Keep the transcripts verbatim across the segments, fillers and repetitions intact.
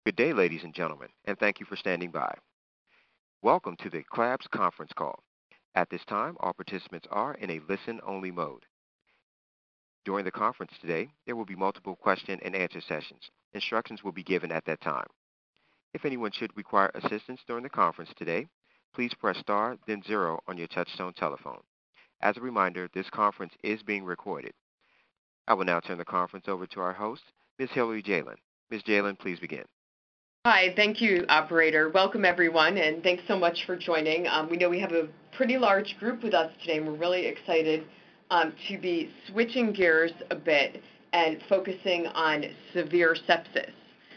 Good day, ladies and gentlemen, and thank you for standing by. Welcome to the C L A B S conference call. At this time, all participants are in a listen-only mode. During the conference today, there will be multiple question and answer sessions. Instructions will be given at that time. If anyone should require assistance during the conference today, please press star, then zero on your touchtone telephone. As a reminder, this conference is being recorded. I will now turn the conference over to our host, Miz Hillary Jalen. Miz Jalen, please begin. Hi, thank you, operator. Welcome, everyone, and thanks so much for joining. Um, we know we have a pretty large group with us today, and we're really excited um, to be switching gears a bit and focusing on severe sepsis.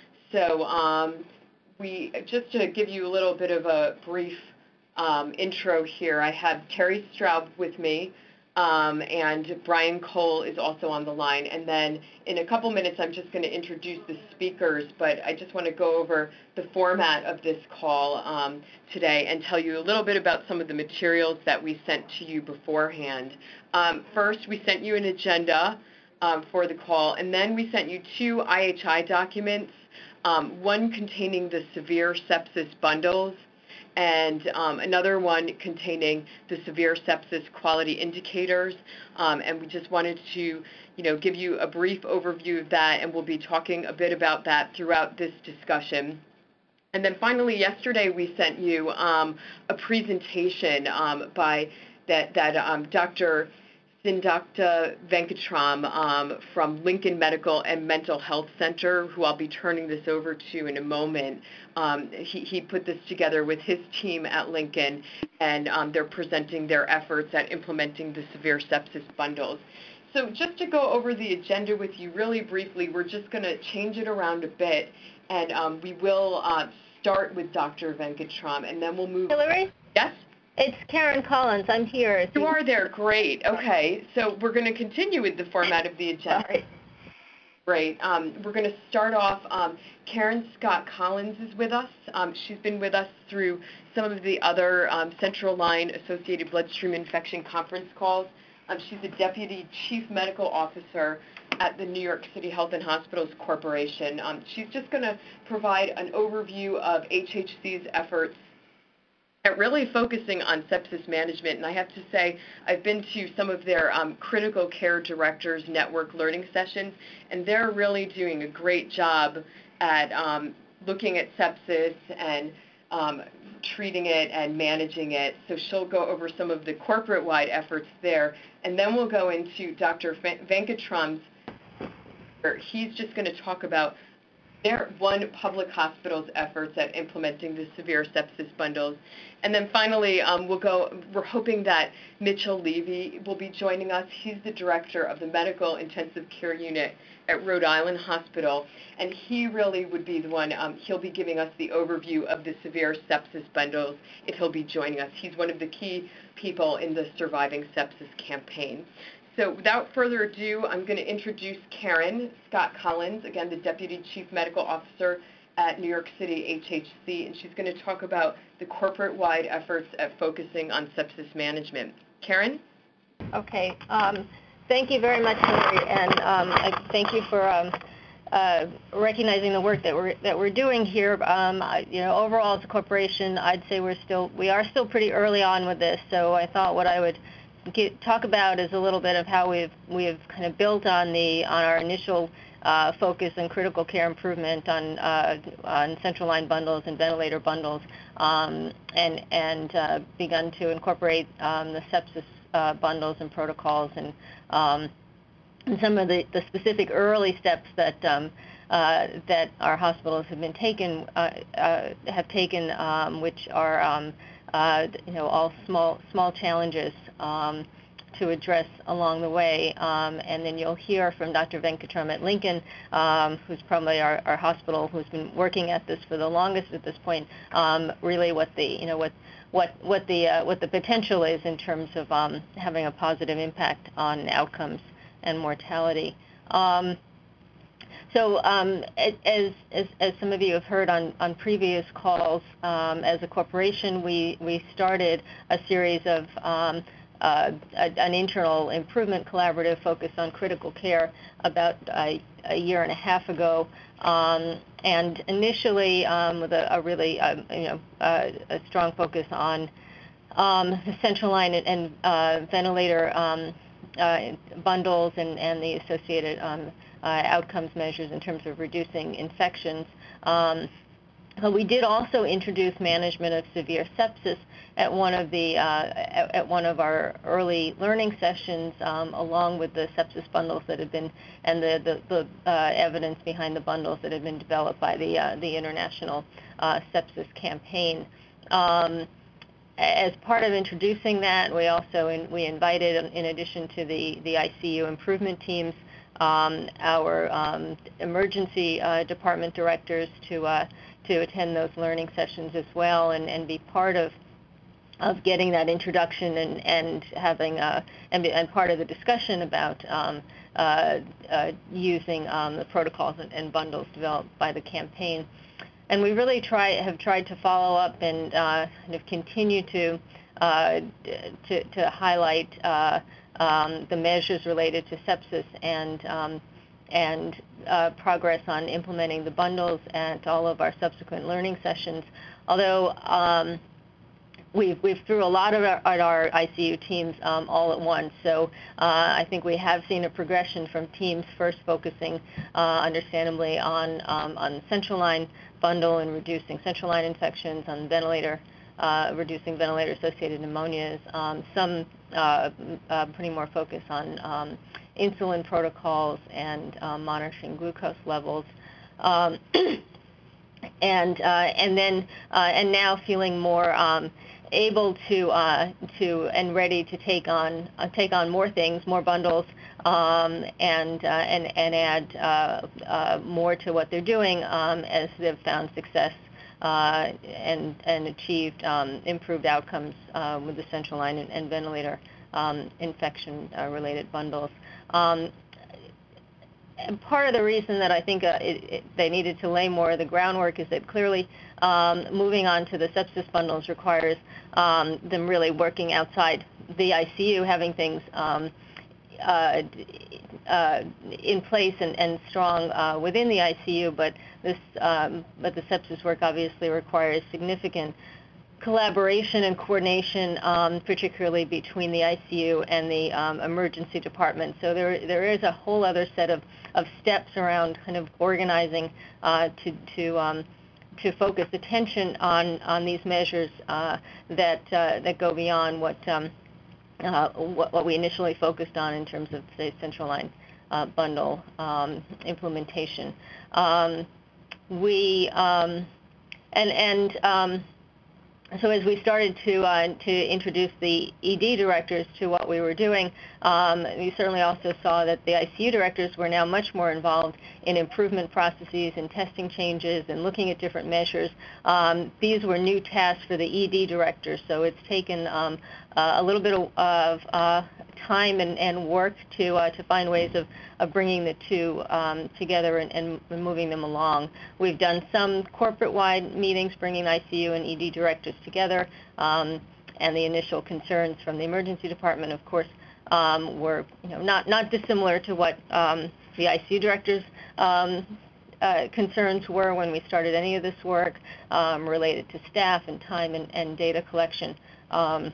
So um, we, just to give you a little bit of a brief um, intro here, I have Terry Straub with me, Um, and Brian Cole is also on the line. And then in a couple minutes, I'm just going to introduce the speakers, but I just want to go over the format of this call um, today and tell you a little bit about some of the materials that we sent to you beforehand. Um, first, we sent you an agenda um, for the call, and then we sent you two I H I documents, um, one containing the severe sepsis bundles, and um, another one containing the severe sepsis quality indicators. Um, and we just wanted to, you know, give you a brief overview of that, and we'll be talking a bit about that throughout this discussion. And then finally, yesterday we sent you um, a presentation um, by that, that um, Doctor Sindakta Venkatram um, from Lincoln Medical and Mental Health Center, who I'll be turning this over to in a moment. Um, he, he put this together with his team at Lincoln, and um, they're presenting their efforts at implementing the severe sepsis bundles. So just to go over the agenda with you really briefly, we're just going to change it around a bit, and um, we will uh, start with Doctor Venkatram, and then we'll move. Hillary? Yes? It's Karen Collins. I'm here. You are there. Great. Okay. So we're going to continue with the format of the agenda. Sorry. Great. Um, we're going to start off. Um, Karen Scott Collins is with us. Um, she's been with us through some of the other um, Central Line Associated Bloodstream Infection conference calls. Um, she's the Deputy Chief Medical Officer at the New York City Health and Hospitals Corporation. Um, she's just going to provide an overview of H H C's efforts at really focusing on sepsis management. And I have to say, I've been to some of their um, critical care directors network learning sessions, and they're really doing a great job at um, looking at sepsis and um, treating it and managing it. So she'll go over some of the corporate-wide efforts there, and then we'll go into Doctor Venkatram's. He's just going to talk about their one public hospital's efforts at implementing the severe sepsis bundles. And then finally, um, we'll go, we're hoping that Mitchell Levy will be joining us. He's the director of the Medical Intensive Care Unit at Rhode Island Hospital, and he really would be the one, um, he'll be giving us the overview of the severe sepsis bundles if he'll be joining us. He's one of the key people in the Surviving Sepsis campaign. So without further ado, I'm going to introduce Karen Scott Collins, again, the Deputy Chief Medical Officer at New York City H H C, and she's going to talk about the corporate-wide efforts at focusing on sepsis management. Karen? Okay. Um, thank you very much, Hillary, and um, I thank you for um, uh, recognizing the work that we're that we're doing here. Um, I, you know, overall as a corporation, I'd say we're still we are still pretty early on with this. So I thought what I would Get, talk about is a little bit of how we've we've kind of built on the on our initial uh, focus on critical care improvement on uh, on central line bundles and ventilator bundles, um, and and uh, begun to incorporate um, the sepsis uh, bundles and protocols and um, and some of the, the specific early steps that um, uh, that our hospitals have been taken uh, uh, have taken, um, which are um, uh, you know all small small challenges um, to address along the way. Um, and then you'll hear from Doctor Venkatram at Lincoln, um, who's probably our, our hospital who's been working at this for the longest at this point. Um, really, what the you know what what what the uh, what the potential is in terms of um, having a positive impact on outcomes and mortality. Um, So um, as, as, as some of you have heard on, on previous calls, um, as a corporation, we, we started a series of um, uh, a, an internal improvement collaborative focused on critical care about a, a year and a half ago. Um, and initially um, with a, a really, uh, you know, uh, a strong focus on um, the central line and, and uh, ventilator um, uh, bundles and, and the associated um, uh, outcomes measures in terms of reducing infections. Um, but we did also introduce management of severe sepsis at one of the uh, at, at one of our early learning sessions, um, along with the sepsis bundles that had been and the the, the uh, evidence behind the bundles that had been developed by the uh, the International uh, Sepsis Campaign. Um, as part of introducing that, we also in, we invited, in addition to the the I C U improvement teams, um, our um, emergency uh, department directors to uh, to attend those learning sessions as well, and, and be part of of getting that introduction and, and having uh, and, and part of the discussion about um, uh, uh, using um, the protocols and, and bundles developed by the campaign. And we really try have tried to follow up and uh, kind of continue to uh, to, to highlight uh, um, the measures related to sepsis and um, and uh, progress on implementing the bundles at all of our subsequent learning sessions. Although um, we've we've threw a lot of our, at our I C U teams um, all at once, so uh, I think we have seen a progression from teams first focusing, uh, understandably, on um, on the central line bundle and reducing central line infections, on ventilator, uh, reducing ventilator-associated pneumonias. Um, some uh, uh, putting more focus on um, insulin protocols and um, monitoring glucose levels, um, and uh, and then uh, and now feeling more um, able to uh, to and ready to take on uh, take on more things, more bundles, um, and uh, and and add uh, uh, more to what they're doing um, as they've found success uh, and and achieved um, improved outcomes uh, with the central line and, and ventilator um, infection uh, related bundles. Um, And part of the reason that I think uh, it, it, they needed to lay more of the groundwork is that clearly um, moving on to the sepsis bundles requires um, them really working outside the I C U, having things um, uh, uh, in place and, and strong uh, within the I C U. But this, um, but the sepsis work obviously requires significant collaboration and coordination, um, particularly between the I C U and the um, emergency department. So there, there is a whole other set of, of steps around kind of organizing uh, to, to, um, to focus attention on, on these measures uh, that, uh, that go beyond what, um, uh, what, what we initially focused on in terms of, say, central line uh, bundle um, implementation. Um, we, um, and, and um, So as we started to uh, to introduce the E D directors to what we were doing, um, we certainly also saw that the I C U directors were now much more involved in improvement processes and testing changes and looking at different measures. Um, these were new tasks for the E D directors, so it's taken um, uh, a little bit of, of uh, time and, and work to uh, to find ways of, of bringing the two um, together and, and moving them along. We've done some corporate-wide meetings bringing I C U and E D directors together, um, and the initial concerns from the emergency department, of course, um, were you know, not, not dissimilar to what um, the I C U directors' um, uh, concerns were when we started any of this work um, related to staff and time and, and data collection. Um,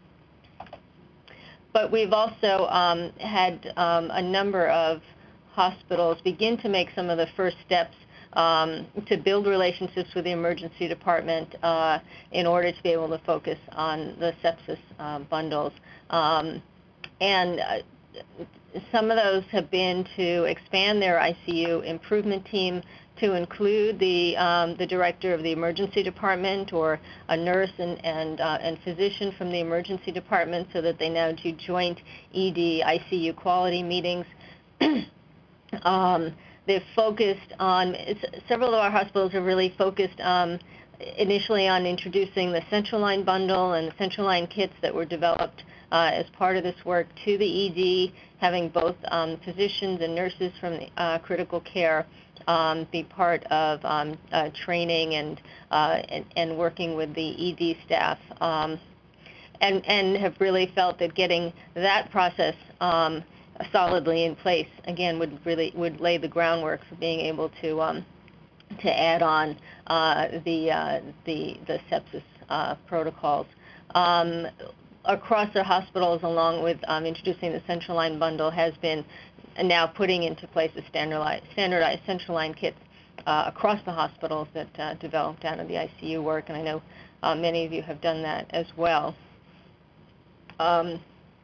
But we've also um, had um, a number of hospitals begin to make some of the first steps um, to build relationships with the emergency department uh, in order to be able to focus on the sepsis uh, bundles. Um, and uh, some of those have been to expand their I C U improvement team to include the um, the director of the emergency department or a nurse and and, uh, and physician from the emergency department, so that they now do joint E D I C U quality meetings. um, they've focused on it's, several of our hospitals are really focused um, initially on introducing the central line bundle and the central line kits that were developed uh, as part of this work to the E D, having both um, physicians and nurses from the, uh, critical care Um, be part of um, uh, training and, uh, and and working with the E D staff. Um, and, and have really felt that getting that process um, solidly in place, again, would really would lay the groundwork for being able to um, to add on uh, the, uh, the, the sepsis uh, protocols. Um, across the hospitals, along with um, introducing the central line bundle, has been now putting into place a standardized, standardized central line kits uh, across the hospitals that uh, developed out of the I C U work, and I know uh, many of you have done that as well. Um,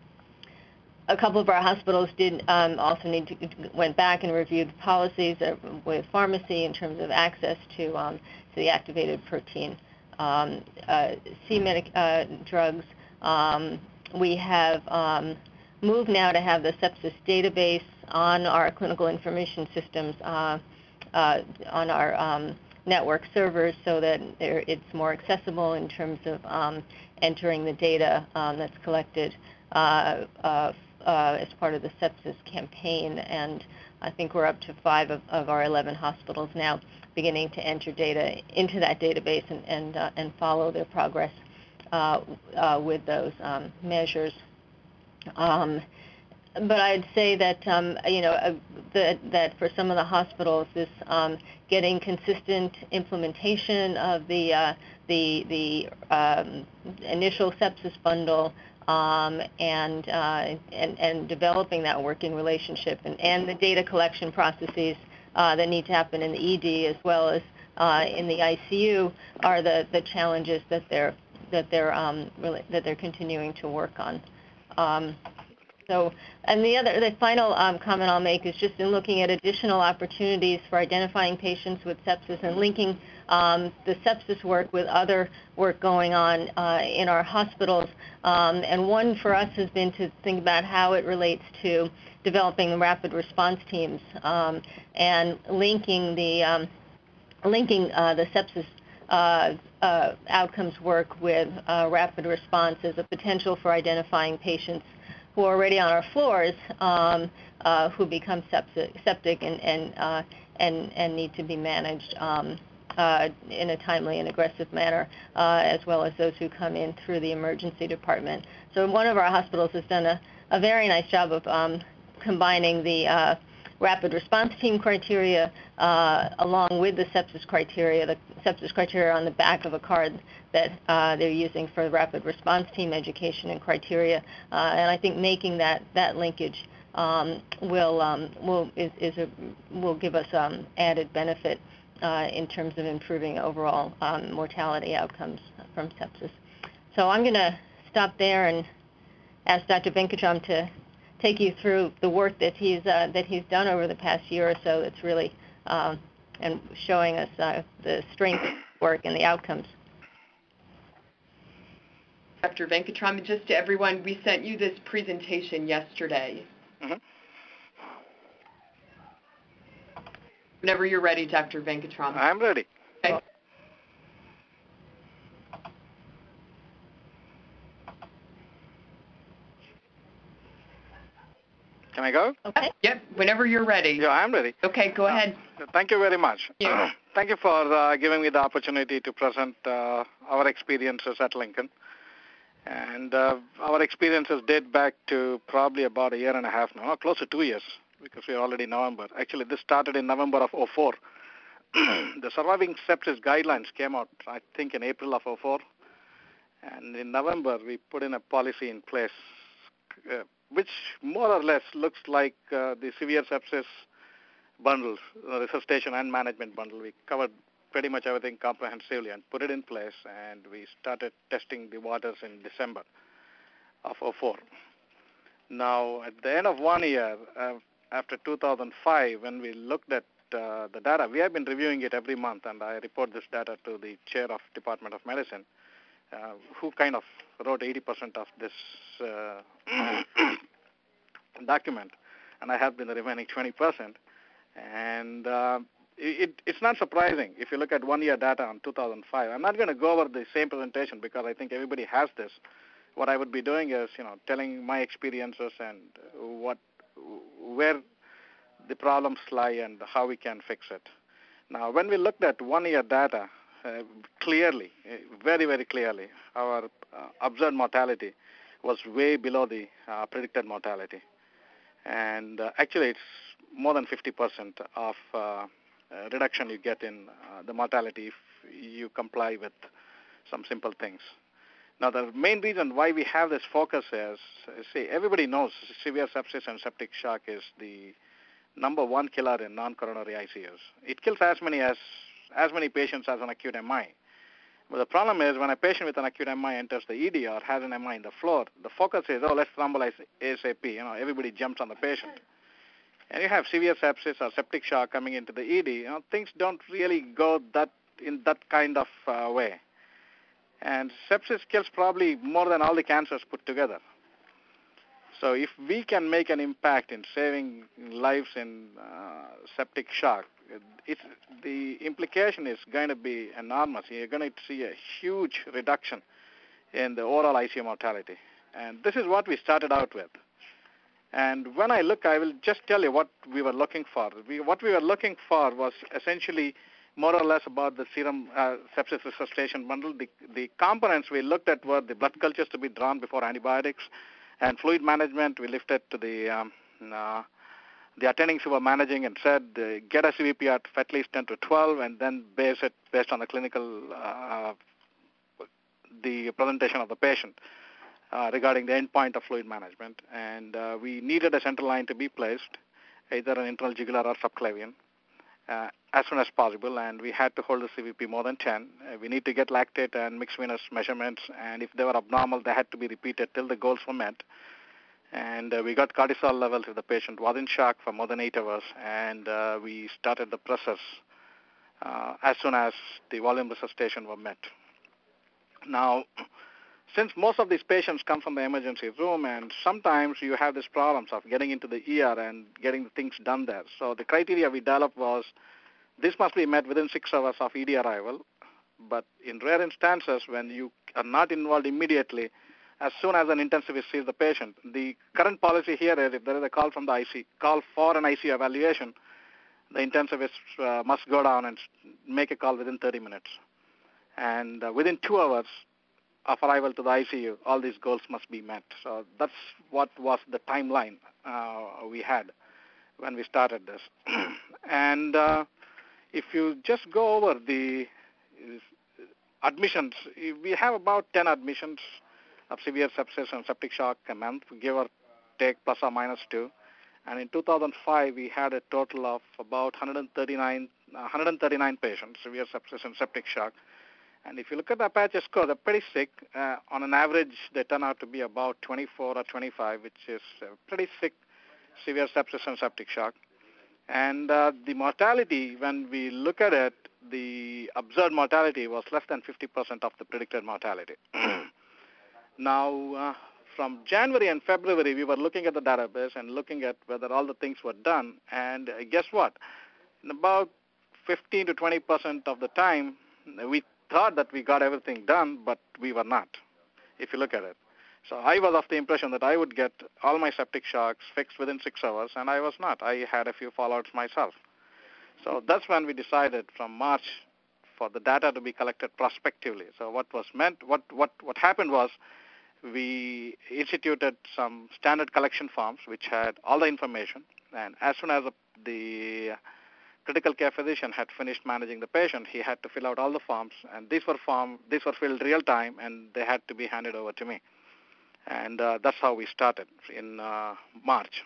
a couple of our hospitals did um, also need to went back and reviewed policies uh, with pharmacy in terms of access to, um, to the activated protein um, uh, C medic uh, drugs. Um, we have um, moved now to have the sepsis database on our clinical information systems uh, uh, on our um, network servers, so that it's more accessible in terms of um, entering the data um, that's collected uh, uh, uh, as part of the sepsis campaign. And I think we're up to five of, of our eleven hospitals now beginning to enter data into that database and, and, uh, and follow their progress uh, uh, with those um, measures. Um, But I'd say that um, you know uh, that, that for some of the hospitals, this um, getting consistent implementation of the uh, the the um, initial sepsis bundle um, and, uh, and and developing that working relationship and, and the data collection processes uh, that need to happen in the E D as well as uh, in the I C U are the, the challenges that they're that they're um, really, that they're continuing to work on. Um, So, and the other, the final um, comment I'll make is just in looking at additional opportunities for identifying patients with sepsis and linking um, the sepsis work with other work going on uh, in our hospitals. Um, and one for us has been to think about how it relates to developing rapid response teams um, and linking the um, linking uh, the sepsis uh, uh, outcomes work with uh, rapid response as a potential for identifying patients who are already on our floors, um, uh, who become septic, septic and and, uh, and and need to be managed um, uh, in a timely and aggressive manner, uh, as well as those who come in through the emergency department. So one of our hospitals has done a, a very nice job of um, combining the uh, rapid response team criteria uh, along with the sepsis criteria, the sepsis criteria on the back of a card that uh, they're using for the rapid response team education and criteria. Uh, and I think making that, that linkage um, will, um, will, is, is a, will give us um, added benefit uh, in terms of improving overall um, mortality outcomes from sepsis. So I'm going to stop there and ask Doctor Venkatram to take you through the work that he's uh, that he's done over the past year or so. That's really um, and showing us uh, the strength of the work and the outcomes. Doctor Venkatram, just to everyone, we sent you this presentation yesterday. Mm-hmm. Whenever you're ready, Doctor Venkatram. I'm ready. Okay. Can I go? Okay. Yep, whenever you're ready. Yeah, I'm ready. Okay, go uh, ahead. Thank you very much. Yeah. Thank you for uh, giving me the opportunity to present uh, our experiences at Lincoln. And uh, our experiences date back to probably about a year and a half now, close to two years, because we're already November. Actually, this started in November of oh four. The Surviving Sepsis Guidelines came out, I think, in April of oh four. And in November, we put in a policy in place, uh, which more or less looks like uh, the severe sepsis bundles, uh, resuscitation and management bundle. We covered pretty much everything comprehensively and put it in place, and we started testing the waters in December of oh four. Now, at the end of one year, uh, after two thousand five, when we looked at uh, the data, we have been reviewing it every month, and I report this data to the chair of Department of Medicine, uh, who kind of wrote eighty percent of this uh, document, and I have been the remaining twenty percent. And uh, it, it's not surprising if you look at one-year data on two thousand five. I'm not going to go over the same presentation because I think everybody has this. What I would be doing is, you know, telling my experiences and what, where the problems lie and how we can fix it. Now, when we looked at one-year data uh, clearly, uh, very, very clearly, our uh, observed mortality was way below the uh, predicted mortality. And uh, actually, it's more than fifty percent of uh, uh, reduction you get in uh, the mortality if you comply with some simple things. Now, the main reason why we have this focus is, see, everybody knows severe sepsis and septic shock is the number one killer in non-coronary I C Us. It kills as many as as many patients as an acute M I. But the problem is when a patient with an acute M I enters the E D or has an M I in the floor, the focus is, oh, let's thrombolyze ASAP. You know, everybody jumps on the patient. And you have severe sepsis or septic shock coming into the E D. You know, things don't really go that in that kind of uh, way. And sepsis kills probably more than all the cancers put together. So if we can make an impact in saving lives in uh, septic shock, it's, the implication is going to be enormous. You're going to see a huge reduction in the overall I C U mortality. And this is what we started out with. And when I look, I will just tell you what we were looking for. We, what we were looking for was essentially more or less about the serum uh, sepsis resuscitation bundle. The, the components we looked at were the blood cultures to be drawn before antibiotics, and fluid management. We lifted to the um, uh, the attendings who were managing and said, uh, get a C V P at at least ten to twelve, and then base it based on the clinical, uh, the presentation of the patient uh, regarding the endpoint of fluid management. And uh, we needed a central line to be placed, either an internal jugular or subclavian, uh, as soon as possible, and we had to hold the C V P more than ten. Uh, we need to get lactate and mixed venous measurements, and if they were abnormal, they had to be repeated till the goals were met. And uh, we got cortisol levels if the patient was in shock for more than eight hours, and uh, we started the process uh, as soon as the volume resuscitation were met. Now, since most of these patients come from the emergency room, and sometimes you have these problems of getting into the E R and getting the things done there. So the criteria we developed was this must be met within six hours of E D arrival, but in rare instances when you are not involved immediately, as soon as an intensivist sees the patient, the current policy here is if there is a call from the I C, call for an I C U evaluation, the intensivist uh, must go down and make a call within thirty minutes. And uh, within two hours of arrival to the I C U, all these goals must be met. So that's what was the timeline uh, we had when we started this. And uh, if you just go over the admissions, we have about ten admissions of severe sepsis and septic shock a month, give or take plus or minus two. And in two thousand five, we had a total of about one hundred thirty-nine, one hundred thirty-nine patients, severe sepsis and septic shock. And if you look at the Apache score, they're pretty sick. Uh, on an average, they turn out to be about twenty-four or twenty-five, which is uh, pretty sick, severe sepsis and septic shock. And uh, the mortality, when we look at it, the observed mortality was less than fifty percent of the predicted mortality. Now, uh, from January and February, we were looking at the database and looking at whether all the things were done. And uh, guess what? In about fifteen to twenty percent of the time, we thought that we got everything done, but we were not, if you look at it. So I was of the impression that I would get all my septic shocks fixed within six hours, and I was not. I had a few fallouts myself. So that's when we decided from March for the data to be collected prospectively. So what was meant, what, what, what happened was we instituted some standard collection forms which had all the information, and as soon as the critical care physician had finished managing the patient, he had to fill out all the forms, and these were form, these were filled real time, and they had to be handed over to me. And uh, that's how we started in uh, March.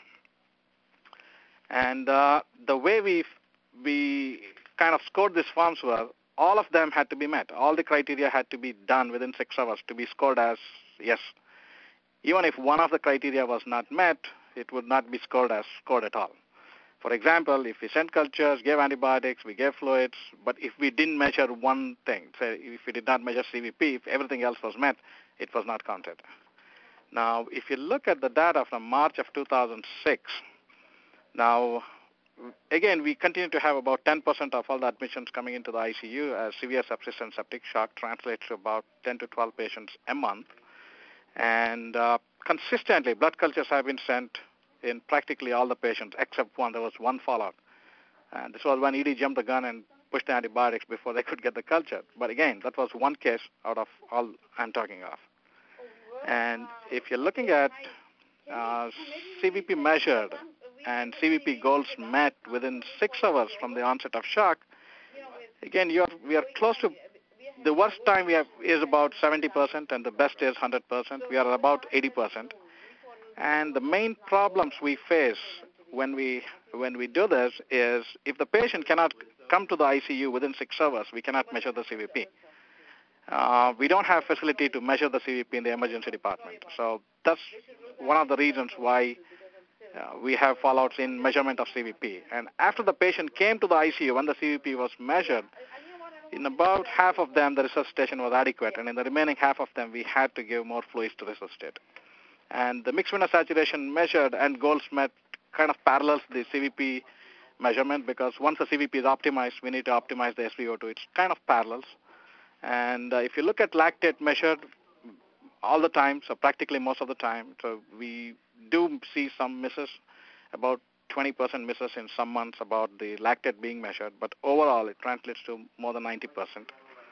And uh, the way we we kind of scored these forms were all of them had to be met. All the criteria had to be done within six hours to be scored as yes. Even if one of the criteria was not met, it would not be scored as scored at all. For example, if we sent cultures, gave antibiotics, we gave fluids, but if we didn't measure one thing, say if we did not measure C V P, if everything else was met, it was not counted. Now, if you look at the data from March of two thousand six, now, again, we continue to have about ten percent of all the admissions coming into the I C U as severe sepsis and septic shock, translates to about ten to twelve patients a month. And uh, consistently, blood cultures have been sent in practically all the patients except one. There was one fallout. And this was when E D jumped the gun and push the antibiotics before they could get the culture. But again, that was one case out of all I'm talking of. And if you're looking at uh, C V P measured and C V P goals met within six hours from the onset of shock, again, you're, we are close to the worst time we have is about seventy percent and the best is one hundred percent. We are about eighty percent. And the main problems we face when we when we do this is if the patient cannot come to the I C U within six hours, we cannot measure the C V P. Uh, we don't have facility to measure the C V P in the emergency department. So that's one of the reasons why uh, we have fallouts in measurement of C V P. And after the patient came to the I C U, when the C V P was measured, in about half of them, the resuscitation was adequate, and in the remaining half of them, we had to give more fluids to resuscitate. And the mixed venous saturation measured and goals met kind of parallels the C V P measurement, because once the C V P is optimized, we need to optimize the S V O two. It's kind of parallels. And uh, if you look at lactate measured all the time, so practically most of the time, so we do see some misses, about twenty percent misses in some months about the lactate being measured, but overall it translates to more than ninety percent.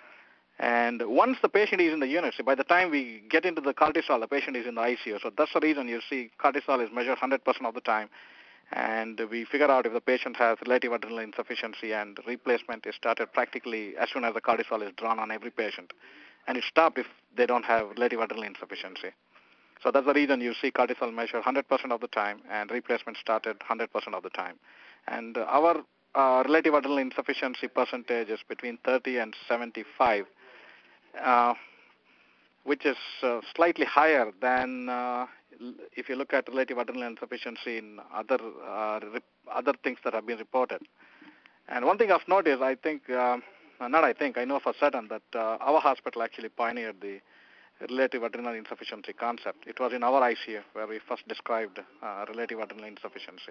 And once the patient is in the unit, so by the time we get into the cortisol, the patient is in the I C U. So that's the reason you see cortisol is measured one hundred percent of the time. And we figure out if the patient has relative adrenal insufficiency, and replacement is started practically as soon as the cortisol is drawn on every patient. And it stopped if they don't have relative adrenal insufficiency. So that's the reason you see cortisol measured one hundred percent of the time and replacement started one hundred percent of the time. And our uh, relative adrenal insufficiency percentage is between thirty and seventy-five, uh, which is uh, slightly higher than uh, if you look at relative adrenal insufficiency in other uh, other things that have been reported. And one thing of note is, I think, uh, not I think, I know for certain that uh, our hospital actually pioneered the relative adrenal insufficiency concept. It was in our I C U where we first described uh, relative adrenal insufficiency.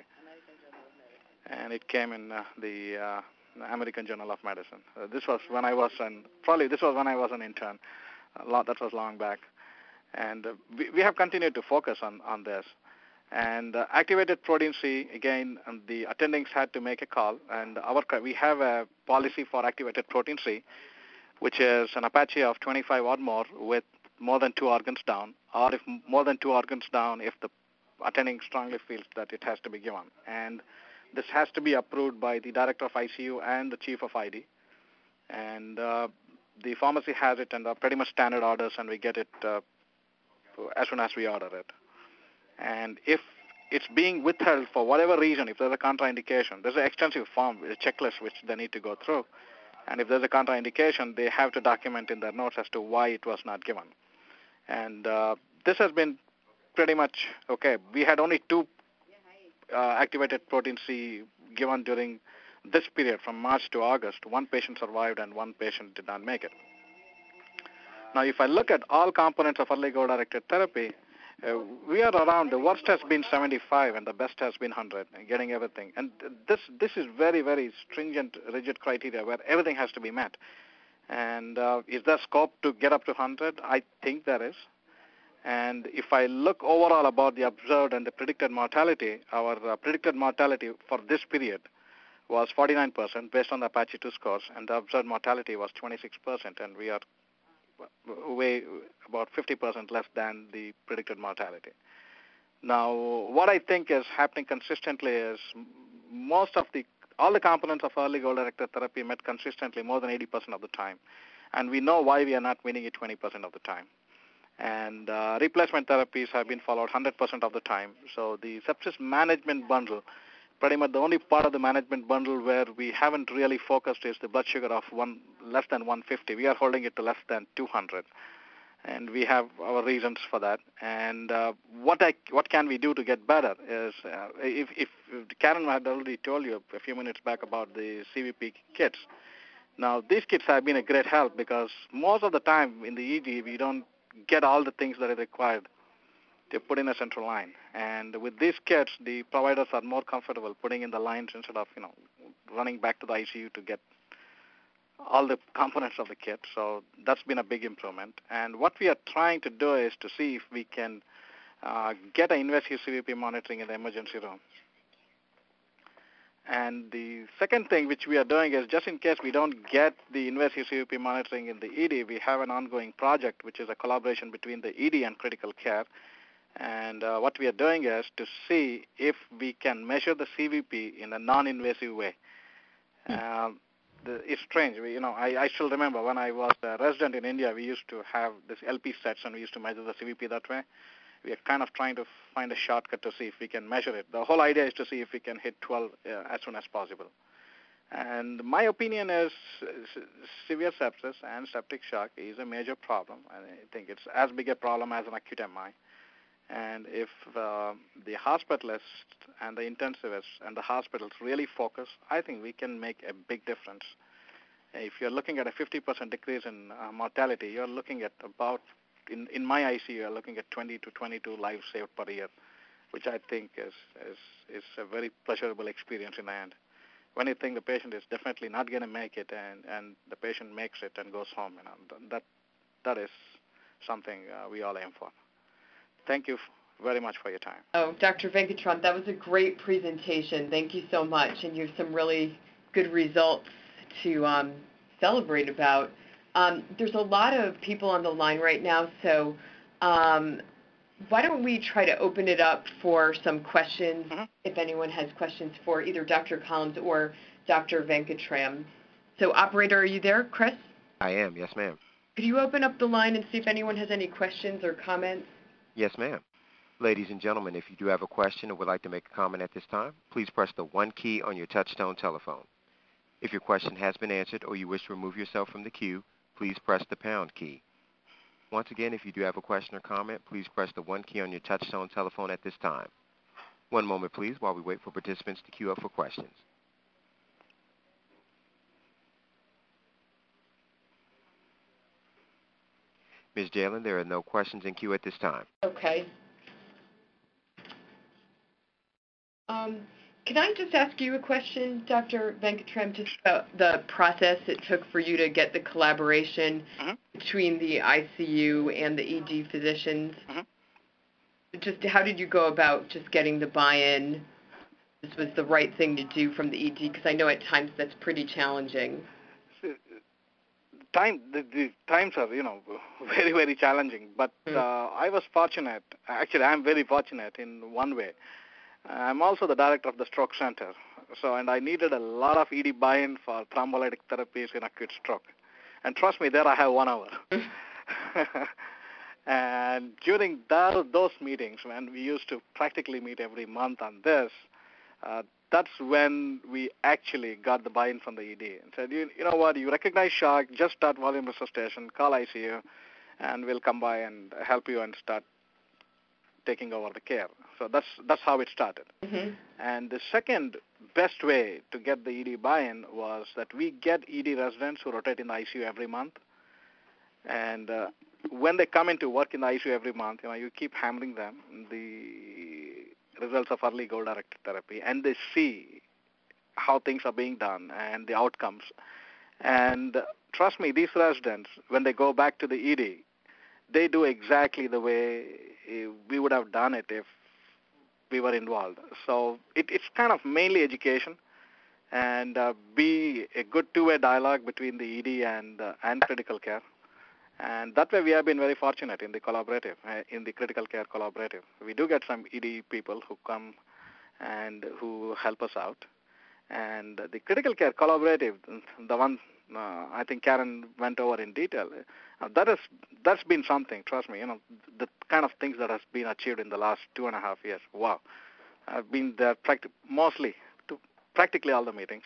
And it came in uh, the uh, American Journal of Medicine. Uh, this was when I was an, probably this was when I was an intern. A lot, that was long back. And uh, we, we have continued to focus on, on this. And uh, activated protein C, again, um, the attendings had to make a call. And our we have a policy for activated protein C, which is an Apache of twenty-five or more with more than two organs down, or if more than two organs down, if the attending strongly feels that it has to be given. And this has to be approved by the director of I C U and the chief of I D. And uh, the pharmacy has it, and are pretty much standard orders, and we get it uh, as soon as we order it. And if it's being withheld for whatever reason, if there's a contraindication, there's an extensive form, a checklist which they need to go through. And if there's a contraindication, they have to document in their notes as to why it was not given. And uh, this has been pretty much okay. We had only two uh, activated protein C given during this period from March to August. One patient survived and one patient did not make it. Now, if I look at all components of early goal-directed therapy, uh, we are around, the worst has been seventy-five and the best has been one hundred, and getting everything. And this this is very, very stringent, rigid criteria where everything has to be met. And uh, is there scope to get up to one hundred? I think there is. And if I look overall about the observed and the predicted mortality, our uh, predicted mortality for this period was forty-nine percent based on the Apache two scores, and the observed mortality was twenty-six percent, and we are way about fifty percent less than the predicted mortality. Now, what I think is happening consistently is most of the, all the components of early goal-directed therapy met consistently more than eighty percent of the time. And we know why we are not meeting it twenty percent of the time. And uh, replacement therapies have been followed one hundred percent of the time. So the sepsis management bundle, pretty much the only part of the management bundle where we haven't really focused is the blood sugar of one less than one fifty. We are holding it to less than two hundred. And we have our reasons for that. And uh, what I, what can we do to get better is, uh, if, if Karen had already told you a few minutes back about the C V P kits. Now, these kits have been a great help because most of the time in the E D, we don't get all the things that are required to put in a central line. And with these kits, the providers are more comfortable putting in the lines instead of, you know, running back to the I C U to get all the components of the kit. So that's been a big improvement. And what we are trying to do is to see if we can uh, get an invasive C V P monitoring in the emergency room. And the second thing which we are doing is, just in case we don't get the invasive C V P monitoring in the E D, we have an ongoing project which is a collaboration between the E D and critical care. And uh, what we are doing is to see if we can measure the C V P in a non-invasive way. Mm. Um, the, it's strange. We, you know, I, I still remember when I was a resident in India, we used to have this L P sets and we used to measure the C V P that way. We are kind of trying to find a shortcut to see if we can measure it. The whole idea is to see if we can hit twelve uh, as soon as possible. And my opinion is uh, severe sepsis and septic shock is a major problem. I think it's as big a problem as an acute M I. And if uh, the hospitalists and the intensivists and the hospitals really focus, I think we can make a big difference. If you're looking at a fifty percent decrease in uh, mortality, you're looking at about, in, in my I C U, you're looking at twenty to twenty-two lives saved per year, which I think is, is, is a very pleasurable experience in the end. When you think the patient is definitely not going to make it and, and the patient makes it and goes home, you know, that, that is something uh, we all aim for. Thank you very much for your time. Oh, Doctor Venkatram, that was a great presentation. Thank you so much, and you have some really good results to um, celebrate about. Um, there's a lot of people on the line right now, so um, why don't we try to open it up for some questions, mm-hmm. if anyone has questions for either Doctor Collins or Doctor Venkatram. So, operator, are you there, Chris? I am, yes, ma'am. Could you open up the line and see if anyone has any questions or comments? Yes, ma'am. Ladies and gentlemen, if you do have a question or would like to make a comment at this time, please press the one key on your touch-tone telephone. If your question has been answered or you wish to remove yourself from the queue, please press the pound key. Once again, if you do have a question or comment, please press the one key on your touch-tone telephone at this time. One moment, please, while we wait for participants to queue up for questions. Miz Jalen, there are no questions in queue at this time. Okay. Um, can I just ask you a question, Doctor Venkatram, just about the process it took for you to get the collaboration uh-huh. between the I C U and the E D physicians? Uh-huh. Just how did you go about just getting the buy-in? This was the right thing to do from the E D, because I know at times that's pretty challenging. Time, the, the times are, you know, very, very challenging. But mm. uh, I was fortunate. Actually, I'm very fortunate in one way. I'm also the director of the stroke center. So, and I needed a lot of E D buy-in for thrombolytic therapies in acute stroke. And trust me, there I have one hour. And during that, those meetings, when we used to practically meet every month on this, uh, that's when we actually got the buy-in from the E D and said, you, you know what, you recognize shock, just start volume resuscitation, call I C U, and we'll come by and help you and start taking over the care. So that's that's how it started. Mm-hmm. And the second best way to get the E D buy-in was that we get E D residents who rotate in the I C U every month. And uh, when they come into work in the I C U every month, you know, you keep hammering them the results of early goal-directed therapy, and they see how things are being done and the outcomes. And uh, trust me, these residents, when they go back to the E D, they do exactly the way we would have done it if we were involved. So it, it's kind of mainly education and uh, be a good two-way dialogue between the E D and, uh, and critical care. And that way we have been very fortunate in the collaborative, uh, in the critical care collaborative. We do get some E D people who come and who help us out. And the critical care collaborative, the one uh, I think Karen went over in detail, uh, that is, that's been something, trust me, you know, the kind of things that has been achieved in the last two and a half years. Wow. I've been there practi- mostly to practically all the meetings.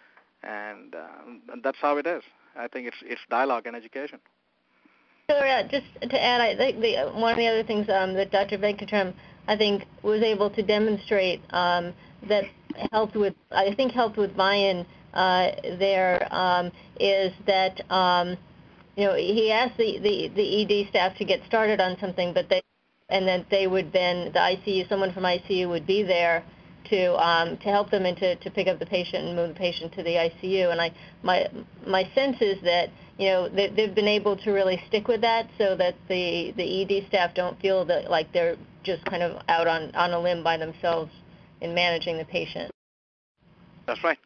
And, uh, and that's how it is. I think it's, it's dialogue and education. So, uh, just to add, I think the, one of the other things um, that Doctor Venkatram, I think, was able to demonstrate um, that helped with, I think helped with buy-in uh, there um, is that, um, you know, he asked the, the, the E D staff to get started on something, but they, and then they would then, the I C U, someone from I C U would be there to um, to help them and to, to pick up the patient and move the patient to the I C U. And I, my my sense is that, you know, they, they've been able to really stick with that so that the, the E D staff don't feel that like they're just kind of out on, on a limb by themselves in managing the patient. That's right.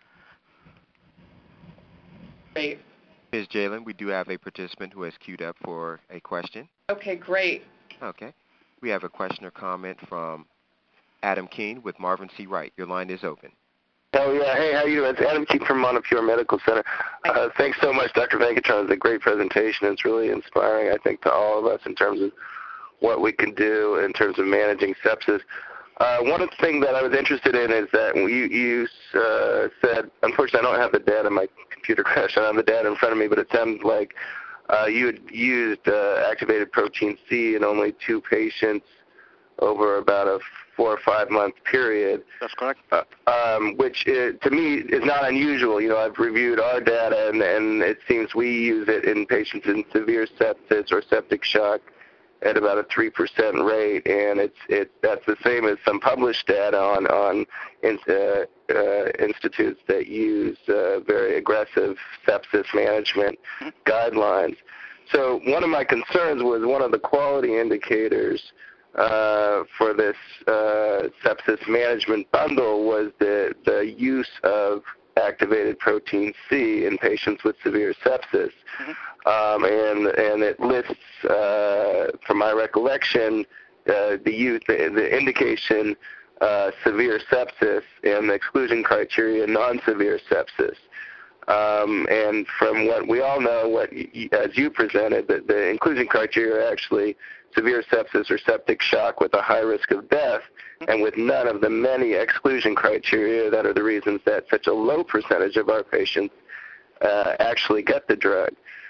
Great. Miz Jalen, we do have a participant who has queued up for a question. Okay, great. Okay. We have a question or comment from Adam Keene with Marvin C. Wright. Your line is open. Oh, yeah. Hey, how you doing? It's Adam Keene from Montefiore Medical Center. Uh, thanks so much, Doctor Venkatron. It's a great presentation. It's really inspiring, I think, to all of us in terms of what we can do in terms of managing sepsis. Uh, one of the things that I was interested in is that you, you uh, said, unfortunately, I don't have the data, my computer crashed, I don't have the data in front of me, but it sounds like uh, you had used uh, activated protein C in only two patients over about a four or five month period. That's correct. Uh, um, which is, to me is not unusual. You know, I've reviewed our data, and, and it seems we use it in patients in severe sepsis or septic shock at about a three percent rate, and it's it that's the same as some published data on on in, uh, uh, institutes that use uh, very aggressive sepsis management mm-hmm. guidelines. So one of my concerns was one of the quality indicators uh, for this uh, sepsis management bundle was the the use of activated protein C in patients with severe sepsis. Mm-hmm. Um, and and it lists, uh, from my recollection, uh, the use, the, the indication uh, severe sepsis and the exclusion criteria non-severe sepsis. Um, and from what we all know, what y- as you presented, the, the inclusion criteria are actually severe sepsis or septic shock with a high risk of death, and with none of the many exclusion criteria that are the reasons that such a low percentage of our patients uh, actually get the drug.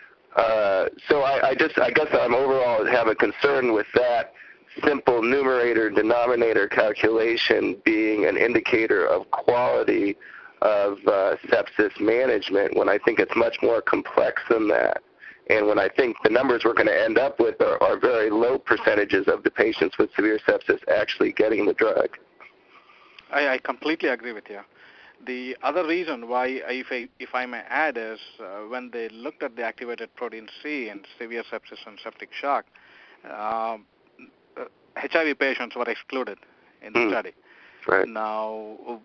Uh, so I, I just, I guess I'm overall have a concern with that simple numerator-denominator calculation being an indicator of quality of uh, sepsis management, when I think it's much more complex than that. And when I think the numbers we're going to end up with are, are very low percentages of the patients with severe sepsis actually getting the drug. I, I completely agree with you. The other reason why, if I, if I may add, is uh, when they looked at the activated protein C in severe sepsis and septic shock, uh, H I V patients were excluded in the mm. study. Right. Now,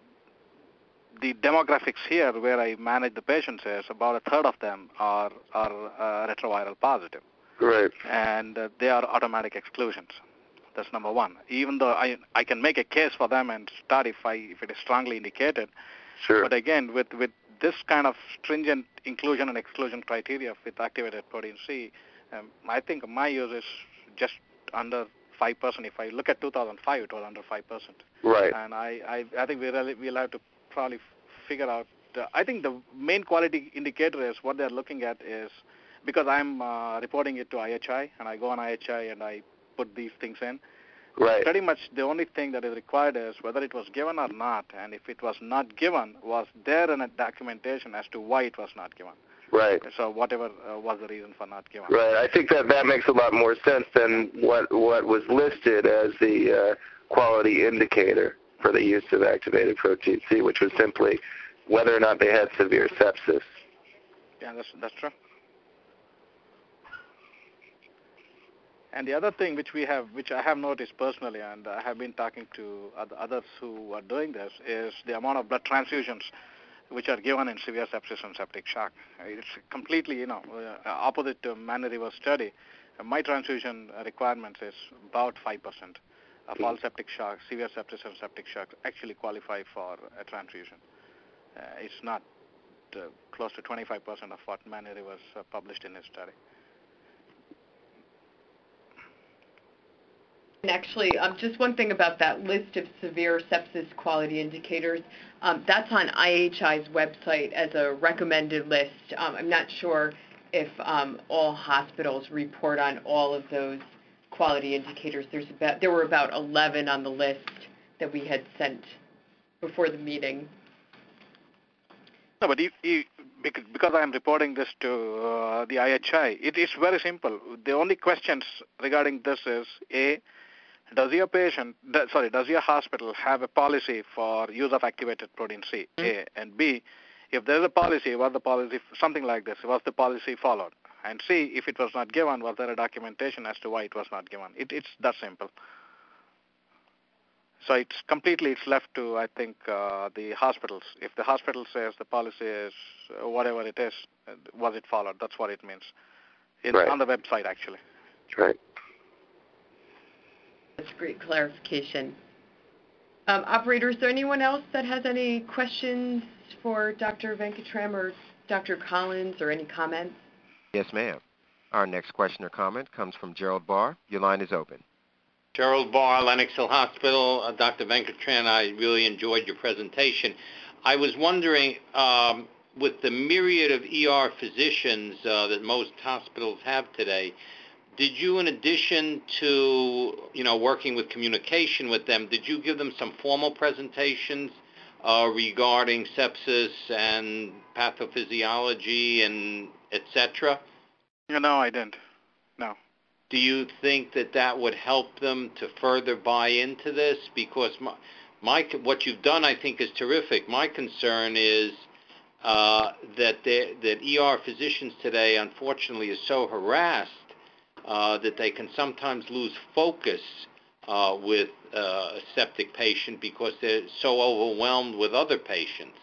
the demographics here where I manage the patients is about a third of them are, are uh, retroviral positive. Right. And uh, they are automatic exclusions. That's number one. Even though I I can make a case for them and start if I if it is strongly indicated. Sure. But again, with, with this kind of stringent inclusion and exclusion criteria with activated protein C, um, I think my use is just under five percent. If I look at two thousand five, it was under five percent. Right. And I, I, I think we really, we'll have to probably figure out. Uh, I think the main quality indicator is what they're looking at is, because I'm uh, reporting it to I H I, and I go on I H I and I put these things in. Right. Pretty much the only thing that is required is whether it was given or not, and if it was not given, was there in a documentation as to why it was not given. Right. So whatever uh, was the reason for not giving. Right. I think that that makes a lot more sense than what what was listed as the uh, quality indicator for the use of activated protein C, which was simply whether or not they had severe sepsis. Yeah, that's that's true. And the other thing which we have, which I have noticed personally, and I have been talking to others who are doing this, is the amount of blood transfusions which are given in severe sepsis and septic shock. It's completely, you know, uh, opposite to Mani River study. Uh, my transfusion requirements is about five percent of all septic shock, severe sepsis and septic shock actually qualify for a transfusion. Uh, it's not uh, close to twenty-five percent of what Mani River uh, published in his study. And actually, um, just one thing about that list of severe sepsis quality indicators, um, that's on I H I's website as a recommended list. Um, I'm not sure if um, all hospitals report on all of those quality indicators. There's about, there were about eleven on the list that we had sent before the meeting. No, but if, if, because I am reporting this to uh, the I H I, it is very simple. The only questions regarding this is, A, does your patient, sorry, does your hospital have a policy for use of activated protein C, mm-hmm. A, and B, if there is a policy, was the policy, something like this, was the policy followed? And C, if it was not given, was there a documentation as to why it was not given? It, it's that simple. So it's completely it's left to, I think, uh, the hospitals. If the hospital says the policy is uh, whatever it is, uh, was it followed? That's what it means. It's Right. on the website, actually. Right. That's great clarification. Um, operator, is there anyone else that has any questions for Doctor Venkatram or Doctor Collins or any comments? Yes, ma'am. Our next question or comment comes from Gerald Barr. Your line is open. Gerald Barr, Lenox Hill Hospital. Uh, Doctor Venkatram, I really enjoyed your presentation. I was wondering, um, with the myriad of E R physicians uh, that most hospitals have today, did you, in addition to, you know, working with communication with them, did you give them some formal presentations uh, regarding sepsis and pathophysiology and et cetera? No, I didn't. No. Do you think that that would help them to further buy into this? Because my, my what you've done, I think, is terrific. My concern is uh, that they, that E R physicians today, unfortunately, is so harassed uh, that they can sometimes lose focus uh, with uh, a septic patient because they're so overwhelmed with other patients.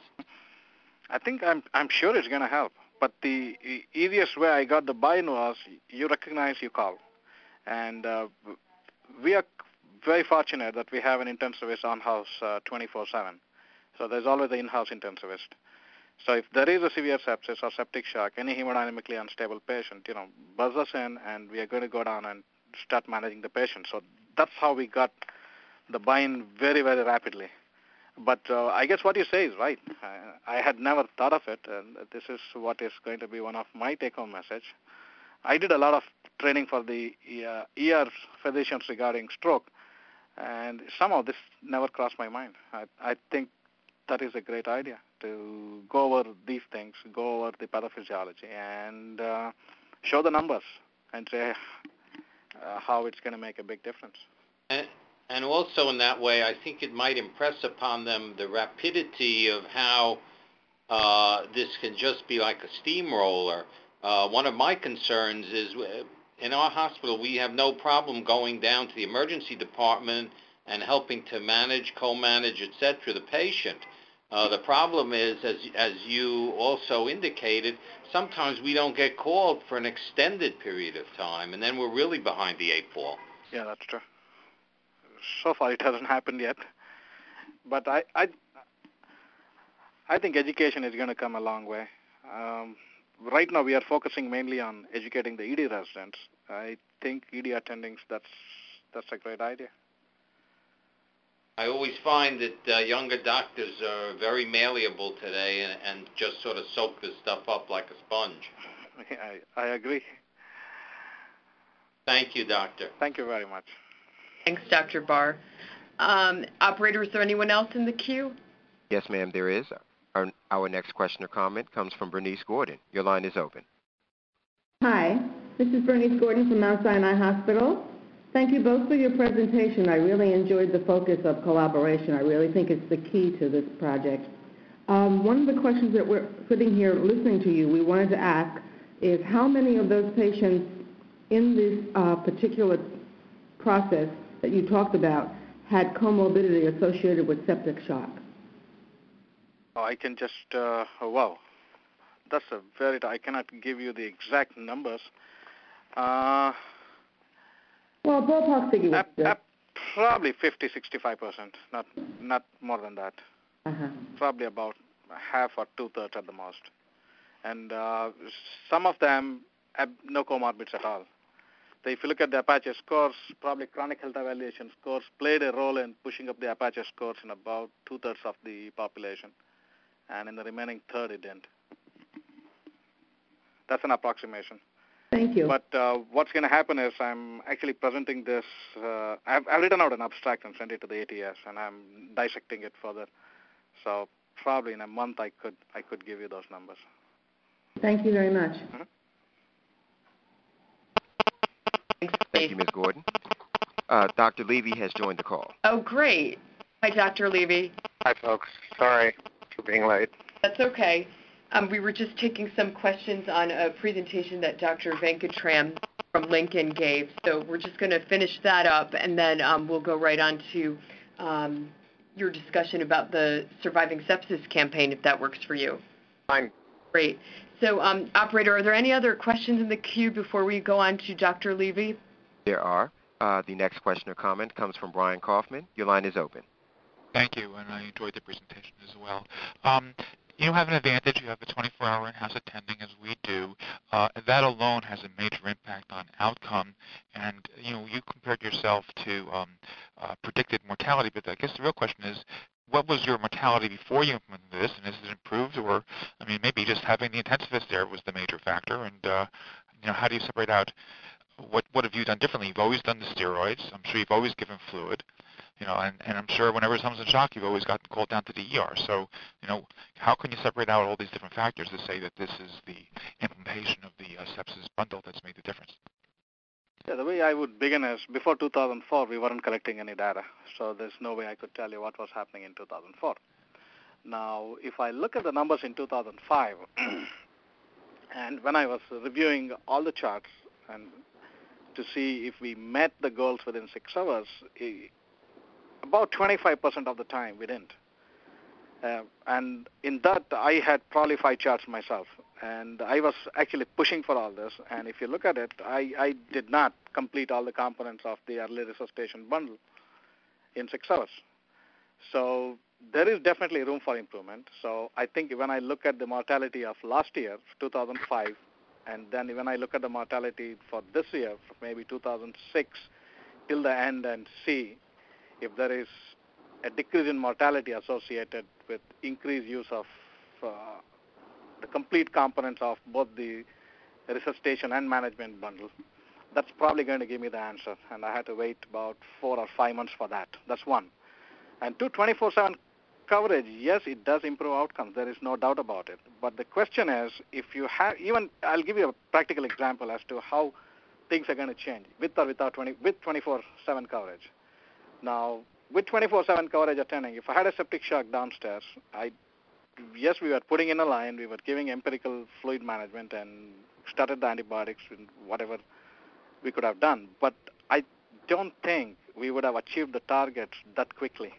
I think I'm I'm sure it's going to help. But the e- easiest way I got the buy-in was you recognize, you call. And uh, we are very fortunate that we have an intensivist on-house uh, twenty-four seven. So there's always an in-house intensivist. So if there is a severe sepsis or septic shock, any hemodynamically unstable patient, you know, buzz us in and we are going to go down and start managing the patient. So that's how we got the buy-in very, very rapidly. But uh, I guess what you say is right. I, I had never thought of it, and this is what is going to be one of my take-home message. I did a lot of training for the uh, E R physicians regarding stroke, and somehow this never crossed my mind. I, I think that is a great idea to go over these things, go over the pathophysiology, and uh, show the numbers and say uh, how it's going to make a big difference. And, and also in that way, I think it might impress upon them the rapidity of how uh, this can just be like a steamroller. Uh, one of my concerns is in our hospital, we have no problem going down to the emergency department and helping to manage, co-manage, et cetera, the patient. Uh, the problem is, as, as you also indicated, sometimes we don't get called for an extended period of time, and then we're really behind the eight ball. Yeah, that's true. So far, it hasn't happened yet. But I, I, I think education is going to come a long way. Um, right now, we are focusing mainly on educating the E D residents. I think E D attendings, that's that's a great idea. I always find that uh, younger doctors are very malleable today and, and just sort of soak this stuff up like a sponge. I, I agree. Thank you, Doctor. Thank you very much. Thanks, Doctor Barr. Um, operator, is there anyone else in the queue? Yes, ma'am, there is. Our, our next question or comment comes from Bernice Gordon. Your line is open. Hi, this is Bernice Gordon from Mount Sinai Hospital. Thank you both for your presentation. I really enjoyed the focus of collaboration. I really think it's the key to this project. Um, one of the questions that we're sitting here listening to you, we wanted to ask is how many of those patients in this uh, particular process that you talked about had comorbidity associated with septic shock? Oh, I can just, uh, oh, wow. That's a very, I cannot give you the exact numbers. Uh, Well, ballpark figure. ap- ap- probably fifty, sixty-five percent, not not more than that. Uh-huh. Probably about half or two-thirds at the most. And uh, some of them have no comorbids at all. So if you look at the Apache scores, probably chronic health evaluation scores played a role in pushing up the Apache scores in about two-thirds of the population. And in the remaining third, it didn't. That's an approximation. Thank you. But uh, what's going to happen is I'm actually presenting this. Uh, I've, I've written out an abstract and sent it to the A T S, and I'm dissecting it further. So probably in a month I could I could give you those numbers. Thank you very much. Mm-hmm. Thank you, Miz Gordon. Uh, Doctor Levy has joined the call. Oh, great. Hi, Doctor Levy. Hi, folks. Sorry for being late. That's okay. Um, we were just taking some questions on a presentation that Doctor Venkatram from Lincoln gave. So we're just going to finish that up, and then um, we'll go right on to um, your discussion about the Surviving Sepsis campaign, if that works for you. Fine. Great. So, um, operator, are there any other questions in the queue before we go on to Doctor Levy? There are. Uh, the next question or comment comes from Brian Kaufman. Your line is open. Thank you, and I enjoyed the presentation as well. Um, you have an advantage. You have a twenty-four hour in-house attending, as we do. Uh, that alone has a major impact on outcome. And you know, you compared yourself to um, uh, predicted mortality, but I guess the real question is, what was your mortality before you implemented this, and is it improved? Or, I mean, maybe just having the intensivist there was the major factor. And uh, you know, how do you separate out what what have you done differently? You've always done the steroids. I'm sure you've always given fluid. You know, and, and I'm sure whenever someone's in shock, you've always gotten called down to the E R. So, you know, how can you separate out all these different factors to say that this is the implementation of the uh, sepsis bundle that's made the difference? Yeah, the way I would begin is, before two thousand four, we weren't collecting any data. So there's no way I could tell you what was happening in two thousand four. Now, if I look at the numbers in two thousand five, and when I was reviewing all the charts and to see if we met the goals within six hours, it, about twenty-five percent of the time we didn't. Uh, and in that, I had probably five charts myself. And I was actually pushing for all this. And if you look at it, I, I did not complete all the components of the early resuscitation bundle in six hours. So there is definitely room for improvement. So I think when I look at the mortality of last year, two thousand five, and then when I look at the mortality for this year, maybe two thousand six, till the end, and see if there is a decrease in mortality associated with increased use of uh, the complete components of both the resuscitation and management bundle, that's probably going to give me the answer. And I had to wait about four or five months for that. That's one. And two, twenty-four seven coverage, yes, it does improve outcomes. There is no doubt about it. But the question is, if you have, even, I'll give you a practical example as to how things are going to change with or without twenty, with twenty-four seven coverage. Now, with twenty-four seven coverage attending, if I had a septic shock downstairs, I, yes, we were putting in a line, we were giving empirical fluid management and started the antibiotics and whatever we could have done. But I don't think we would have achieved the targets that quickly.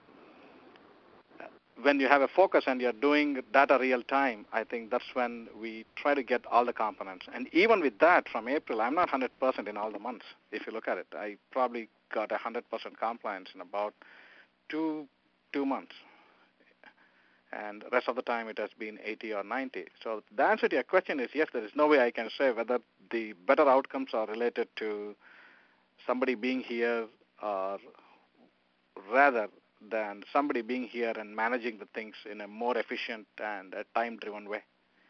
When you have a focus and you're doing data real time, I think that's when we try to get all the components. And even with that, from April, I'm not one hundred percent in all the months. If you look at it, I probably got one hundred percent compliance in about two two months. And the rest of the time it has been eighty or ninety. So the answer to your question is yes, there is no way I can say whether the better outcomes are related to somebody being here or rather than somebody being here and managing the things in a more efficient and a time-driven way.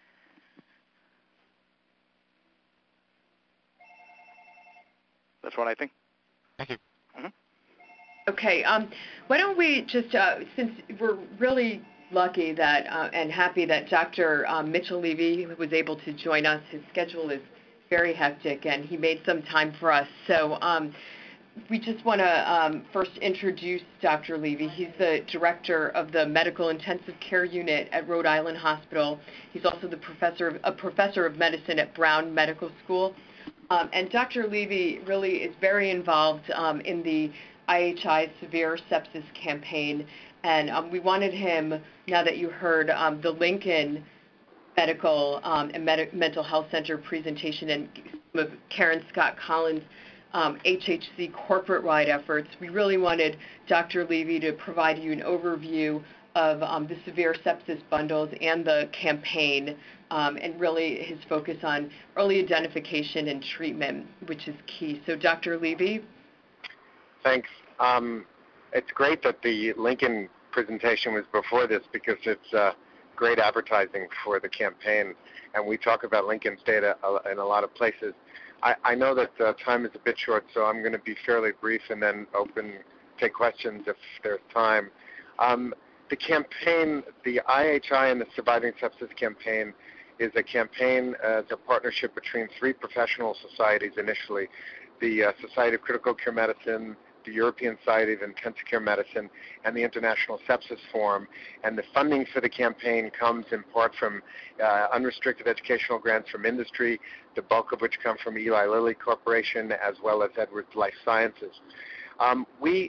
That's what I think. Thank you. Mm-hmm. Okay. Um, why don't we just, uh, since we're really lucky that uh, and happy that Doctor Um, Mitchell Levy was able to join us. His schedule is very hectic, and he made some time for us. So um, we just want to um, first introduce Doctor Levy. He's the director of the Medical Intensive Care Unit at Rhode Island Hospital. He's also the professor of, a professor of medicine at Brown Medical School. Um, and Doctor Levy really is very involved um, in the I H I Severe Sepsis campaign. And um, we wanted him, now that you heard um, the Lincoln Medical um, and Medi- Mental Health Center presentation and some of Karen Scott Collins' um, H H C corporate-wide efforts, we really wanted Doctor Levy to provide you an overview of um, the severe sepsis bundles and the campaign, um, and really his focus on early identification and treatment, which is key. So, Doctor Levy? Thanks. Um, it's great that the Lincoln presentation was before this because it's uh, great advertising for the campaign, and we talk about Lincoln's data in a lot of places. I, I know that uh, time is a bit short, so I'm going to be fairly brief and then open, take questions if there's time. Um, the campaign, the I H I and the Surviving Sepsis campaign, is a campaign as a partnership between three professional societies initially, the uh, Society of Critical Care Medicine, the European Society of Intensive Care Medicine, and the International Sepsis Forum. And the funding for the campaign comes in part from uh, unrestricted educational grants from industry, the bulk of which come from Eli Lilly Corporation, as well as Edwards Life Sciences. Um, we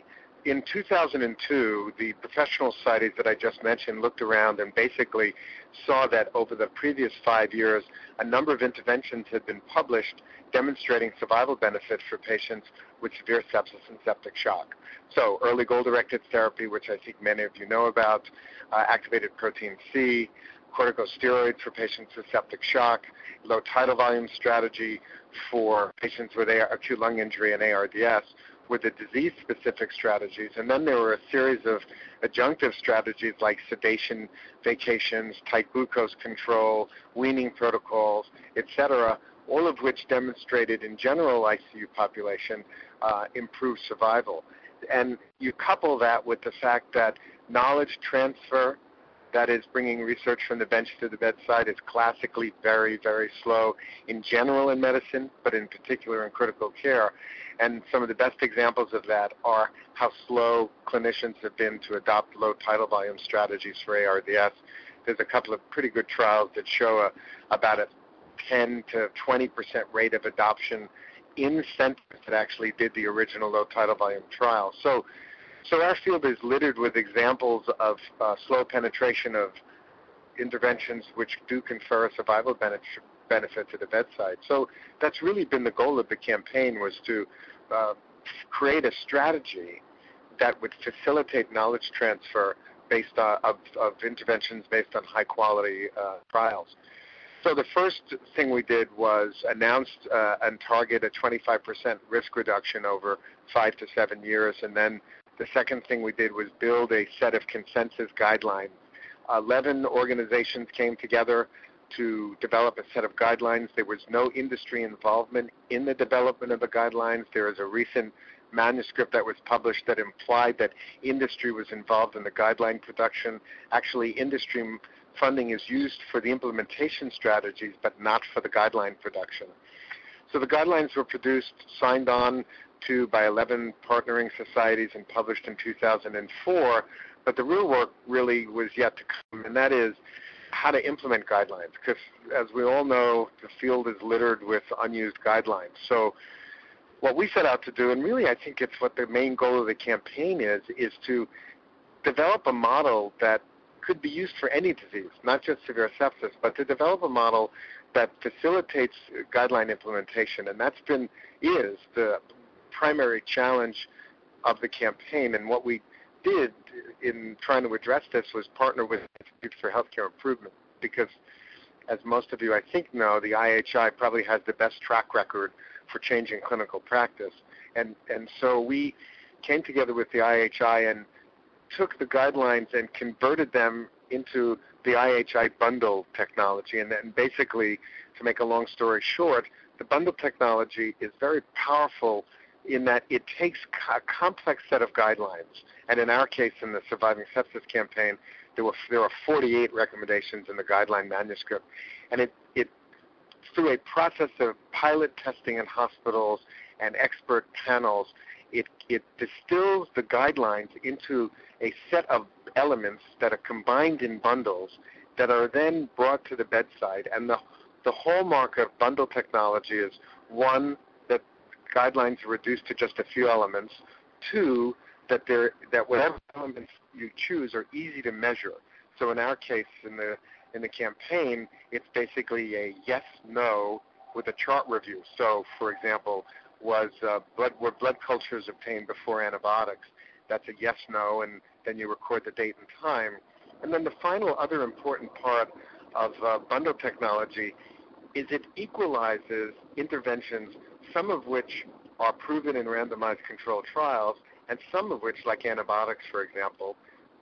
in two thousand two, the professional societies that I just mentioned looked around and basically saw that over the previous five years, a number of interventions had been published demonstrating survival benefit for patients with severe sepsis and septic shock. So early goal-directed therapy, which I think many of you know about, uh, activated protein C, corticosteroids for patients with septic shock, low tidal volume strategy for patients with acute lung injury and A R D S, were the disease-specific strategies. And then there were a series of adjunctive strategies like sedation, vacations, tight glucose control, weaning protocols, et cetera, all of which demonstrated in general I C U population uh, improved survival. And you couple that with the fact that knowledge transfer, that is bringing research from the bench to the bedside, is classically very, very slow in general in medicine, but in particular in critical care. And some of the best examples of that are how slow clinicians have been to adopt low tidal volume strategies for A R D S. There's a couple of pretty good trials that show a, about a ten to twenty percent rate of adoption in centers that actually did the original low tidal volume trial. So, so our field is littered with examples of uh, slow penetration of interventions which do confer a survival benefit benefit to the bedside. So that's really been the goal of the campaign, was to uh, create a strategy that would facilitate knowledge transfer based on, of, of interventions based on high-quality uh, trials. So the first thing we did was announce uh, and target a twenty-five percent risk reduction over five to seven years, and then the second thing we did was build a set of consensus guidelines. eleven organizations came together to develop a set of guidelines. There was no industry involvement in the development of the guidelines. There is a recent manuscript that was published that implied that industry was involved in the guideline production. Actually, industry funding is used for the implementation strategies, but not for the guideline production. So the guidelines were produced, signed on to by eleven partnering societies, and published in two thousand four, but the real work really was yet to come, and that is how to implement guidelines, because as we all know, the field is littered with unused guidelines. So what we set out to do, and really I think it's what the main goal of the campaign is, is to develop a model that could be used for any disease, not just severe sepsis, but to develop a model that facilitates guideline implementation. And that's been, is the primary challenge of the campaign. And what we did in trying to address this was partner with Institute for Healthcare Improvement, because as most of you I think know, the I H I probably has the best track record for changing clinical practice. And, and so we came together with the I H I and took the guidelines and converted them into the I H I bundle technology. And then basically, to make a long story short, the bundle technology is very powerful in that it takes a complex set of guidelines. And in our case, in the Surviving Sepsis campaign, there were there were forty-eight recommendations in the guideline manuscript. And it, it through a process of pilot testing in hospitals and expert panels, it, it distills the guidelines into a set of elements that are combined in bundles that are then brought to the bedside. And the, the hallmark of bundle technology is, one, that guidelines are reduced to just a few elements, two, that, they're, that whatever elements you choose are easy to measure. So in our case, in the, in the campaign, it's basically a yes-no with a chart review. So, for example, was uh, blood, were blood cultures obtained before antibiotics? That's a yes-no, and then you record the date and time. And then the final other important part of uh, bundle technology is it equalizes interventions, some of which are proven in randomized controlled trials, and some of which, like antibiotics, for example,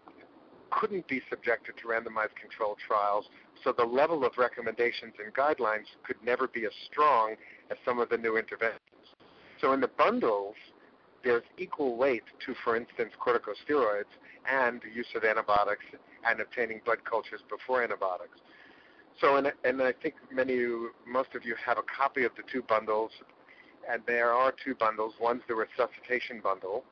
couldn't be subjected to randomized controlled trials, so the level of recommendations and guidelines could never be as strong as some of the new interventions. So in the bundles, there's equal weight to, for instance, corticosteroids and the use of antibiotics and obtaining blood cultures before antibiotics. So, and, and I think many of you, most of you have a copy of the two bundles, and there are two bundles. One's the resuscitation bundle,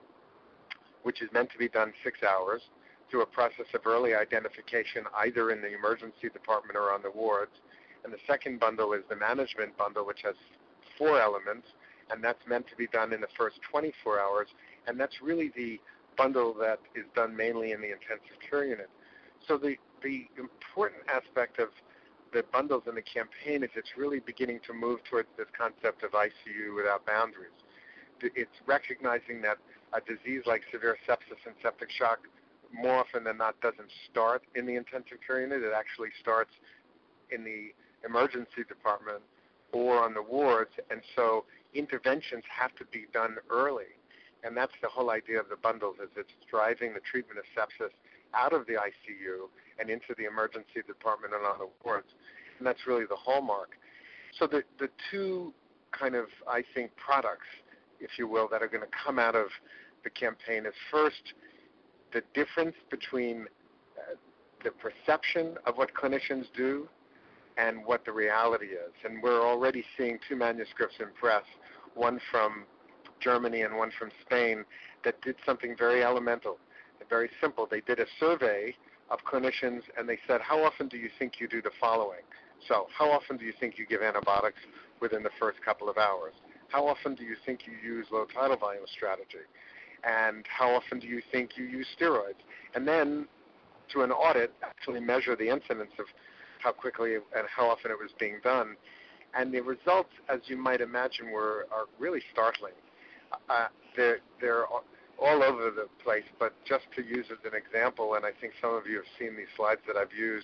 which is meant to be done six hours through a process of early identification either in the emergency department or on the wards. And the second bundle is the management bundle, which has four elements, and that's meant to be done in the first twenty-four hours. And that's really the bundle that is done mainly in the intensive care unit. So the, the important aspect of the bundles in the campaign is it's really beginning to move towards this concept of I C U without boundaries. It's recognizing that a disease like severe sepsis and septic shock more often than not doesn't start in the intensive care unit. It actually starts in the emergency department or on the wards, and so interventions have to be done early. And that's the whole idea of the bundles, is it's driving the treatment of sepsis out of the I C U and into the emergency department and on the wards. And that's really the hallmark. So the, the two kind of, I think, products, if you will, that are going to come out of the campaign is first the difference between uh, the perception of what clinicians do and what the reality is. And we're already seeing two manuscripts in press, one from Germany and one from Spain, that did something very elemental, very simple. They did a survey of clinicians, and they said, how often do you think you do the following? So how often do you think you give antibiotics within the first couple of hours? How often do you think you use low tidal volume strategy? And how often do you think you use steroids? And then, to an audit, actually measure the incidence of how quickly and how often it was being done. And the results, as you might imagine, were are really startling. Uh, they're, they're all over the place, but just to use as an example, and I think some of you have seen these slides that I've used,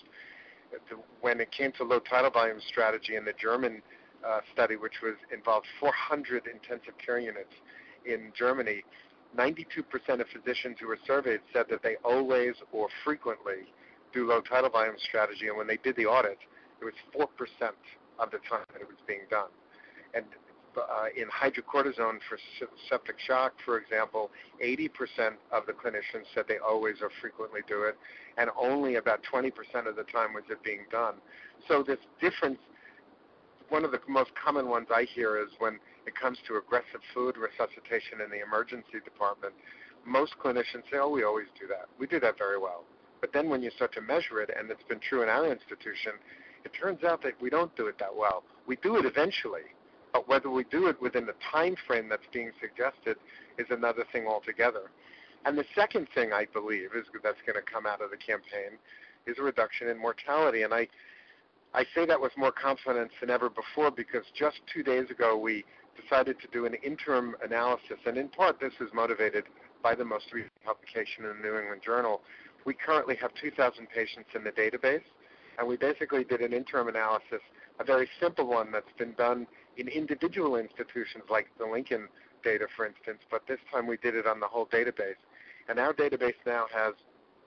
when it came to low tidal volume strategy in the German uh, study, which was involved four hundred intensive care units in Germany, ninety-two percent of physicians who were surveyed said that they always or frequently do low tidal volume strategy, and when they did the audit, it was four percent of the time that it was being done. And uh, in hydrocortisone for septic shock, for example, eighty percent of the clinicians said they always or frequently do it, and only about twenty percent of the time was it being done. So this difference, one of the most common ones I hear is when it comes to aggressive fluid resuscitation in the emergency department, most clinicians say, oh, we always do that. We do that very well. But then when you start to measure it, and it's been true in our institution, it turns out that we don't do it that well. We do it eventually, but whether we do it within the time frame that's being suggested is another thing altogether. And the second thing I believe is that's going to come out of the campaign is a reduction in mortality. And I, I say that with more confidence than ever before because just two days ago we decided to do an interim analysis, and in part this is motivated by the most recent publication in the New England Journal. We currently have two thousand patients in the database, and we basically did an interim analysis, a very simple one that's been done in individual institutions like the Lincoln data, for instance, but this time we did it on the whole database. And our database now has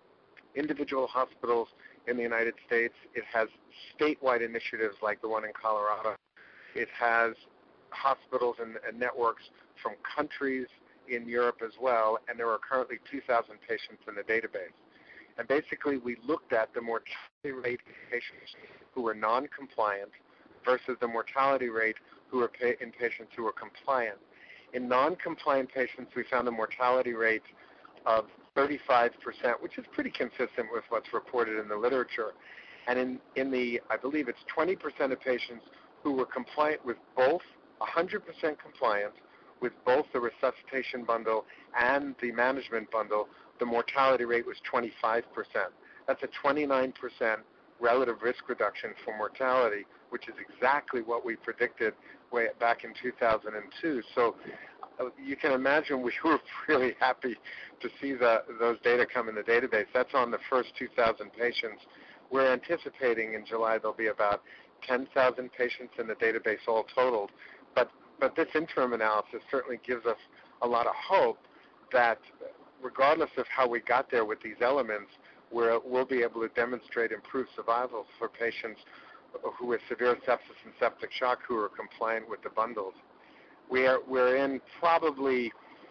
individual hospitals in the United States. It has statewide initiatives like the one in Colorado. It has hospitals and, and networks from countries in Europe as well, and there are currently two thousand patients in the database. And basically we looked at the mortality rate in patients who were non-compliant versus the mortality rate who were pa- in patients who were compliant. In non-compliant patients, we found a mortality rate of thirty-five percent, which is pretty consistent with what's reported in the literature. And in, in the, I believe it's twenty percent of patients who were compliant with both, one hundred percent compliant with both the resuscitation bundle and the management bundle, the mortality rate was twenty-five percent. That's a twenty-nine percent relative risk reduction for mortality, which is exactly what we predicted way back in two thousand two. So uh, you can imagine we were really happy to see the, those data come in the database. That's on the first two thousand patients. We're anticipating in July there'll be about ten thousand patients in the database all totaled. But, but this interim analysis certainly gives us a lot of hope that regardless of how we got there with these elements, we're, we'll be able to demonstrate improved survival for patients who with severe sepsis and septic shock who are compliant with the bundles. We are, we're in probably,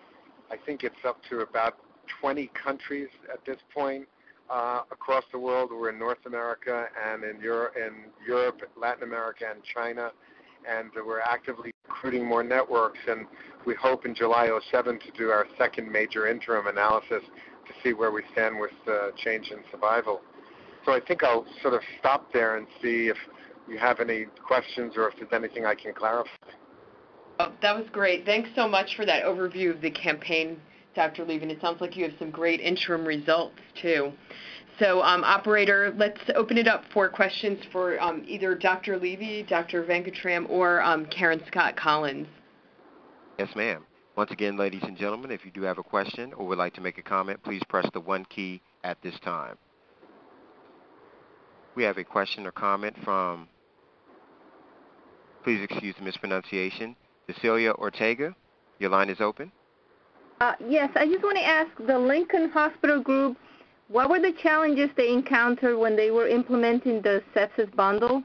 I think it's up to about twenty countries at this point uh, across the world. We're in North America and in Europe, in Europe, Latin America, and China. And we're actively recruiting more networks, and we hope in July oh seven to do our second major interim analysis to see where we stand with uh, change in survival. So I think I'll sort of stop there and see if you have any questions or if there's anything I can clarify. Oh, that was great. Thanks so much for that overview of the campaign Doctor Levy, and it sounds like you have some great interim results, too. So, um, operator, let's open it up for questions for um, either Doctor Levy, Doctor Venkatram, or um, Karen Scott Collins. Yes, ma'am. Once again, ladies and gentlemen, if you do have a question or would like to make a comment, please press the one key at this time. We have a question or comment from, please excuse the mispronunciation, Cecilia Ortega. Your line is open. Uh, yes, I just want to ask the Lincoln Hospital Group, what were the challenges they encountered when they were implementing the sepsis bundle?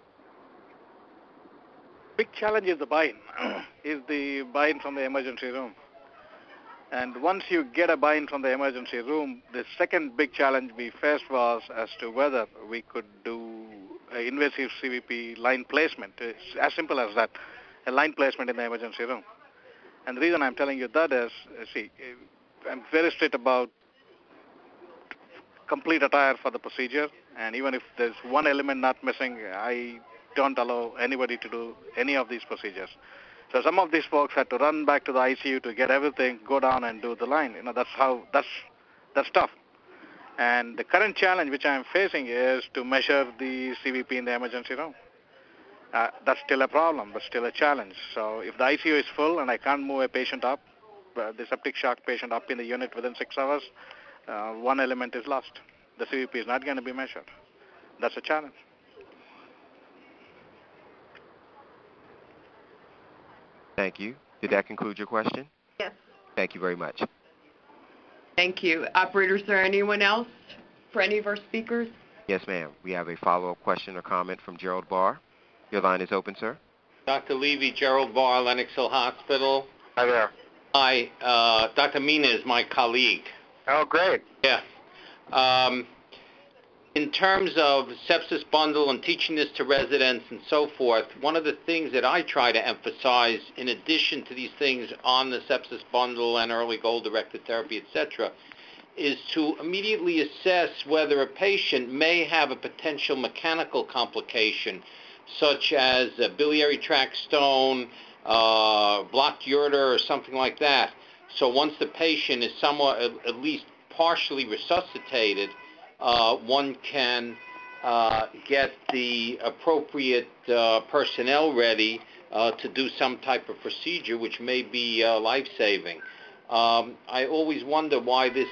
Big challenge is the buy-in, is the buy-in from the emergency room. And once you get a buy-in from the emergency room, the second big challenge we faced was as to whether we could do an invasive C V P line placement. It's as simple as that, a line placement in the emergency room. And the reason I'm telling you that is, see, I'm very strict about complete attire for the procedure, and even if there's one element not missing, I don't allow anybody to do any of these procedures. So some of these folks had to run back to the I C U to get everything, go down and do the line. You know, that's how, that's, that's tough. And the current challenge which I'm facing is to measure the C V P in the emergency room. Uh, that's still a problem, but still a challenge. So if the I C U is full and I can't move a patient up, uh, the septic shock patient up in the unit within six hours, uh, one element is lost. The C V P is not going to be measured. That's a challenge. Thank you. Did that conclude your question? Yes. Thank you very much. Thank you. Operator, is there anyone else for any of our speakers? Yes, ma'am. We have a follow-up question or comment from Gerald Barr. Your line is open, sir. Doctor Levy, Gerald Barr, Lenox Hill Hospital. Hi there. Hi. Uh, Doctor Mina is my colleague. Oh, great. Yeah. Um, in terms of sepsis bundle and teaching this to residents and so forth, one of the things that I try to emphasize, in addition to these things on the sepsis bundle and early goal-directed therapy, et cetera, is to immediately assess whether a patient may have a potential mechanical complication, such as a biliary tract stone, uh, blocked ureter, or something like that. So once the patient is somewhat, at least partially resuscitated, uh, one can uh, get the appropriate uh, personnel ready uh, to do some type of procedure which may be uh, life-saving. Um, I always wonder why this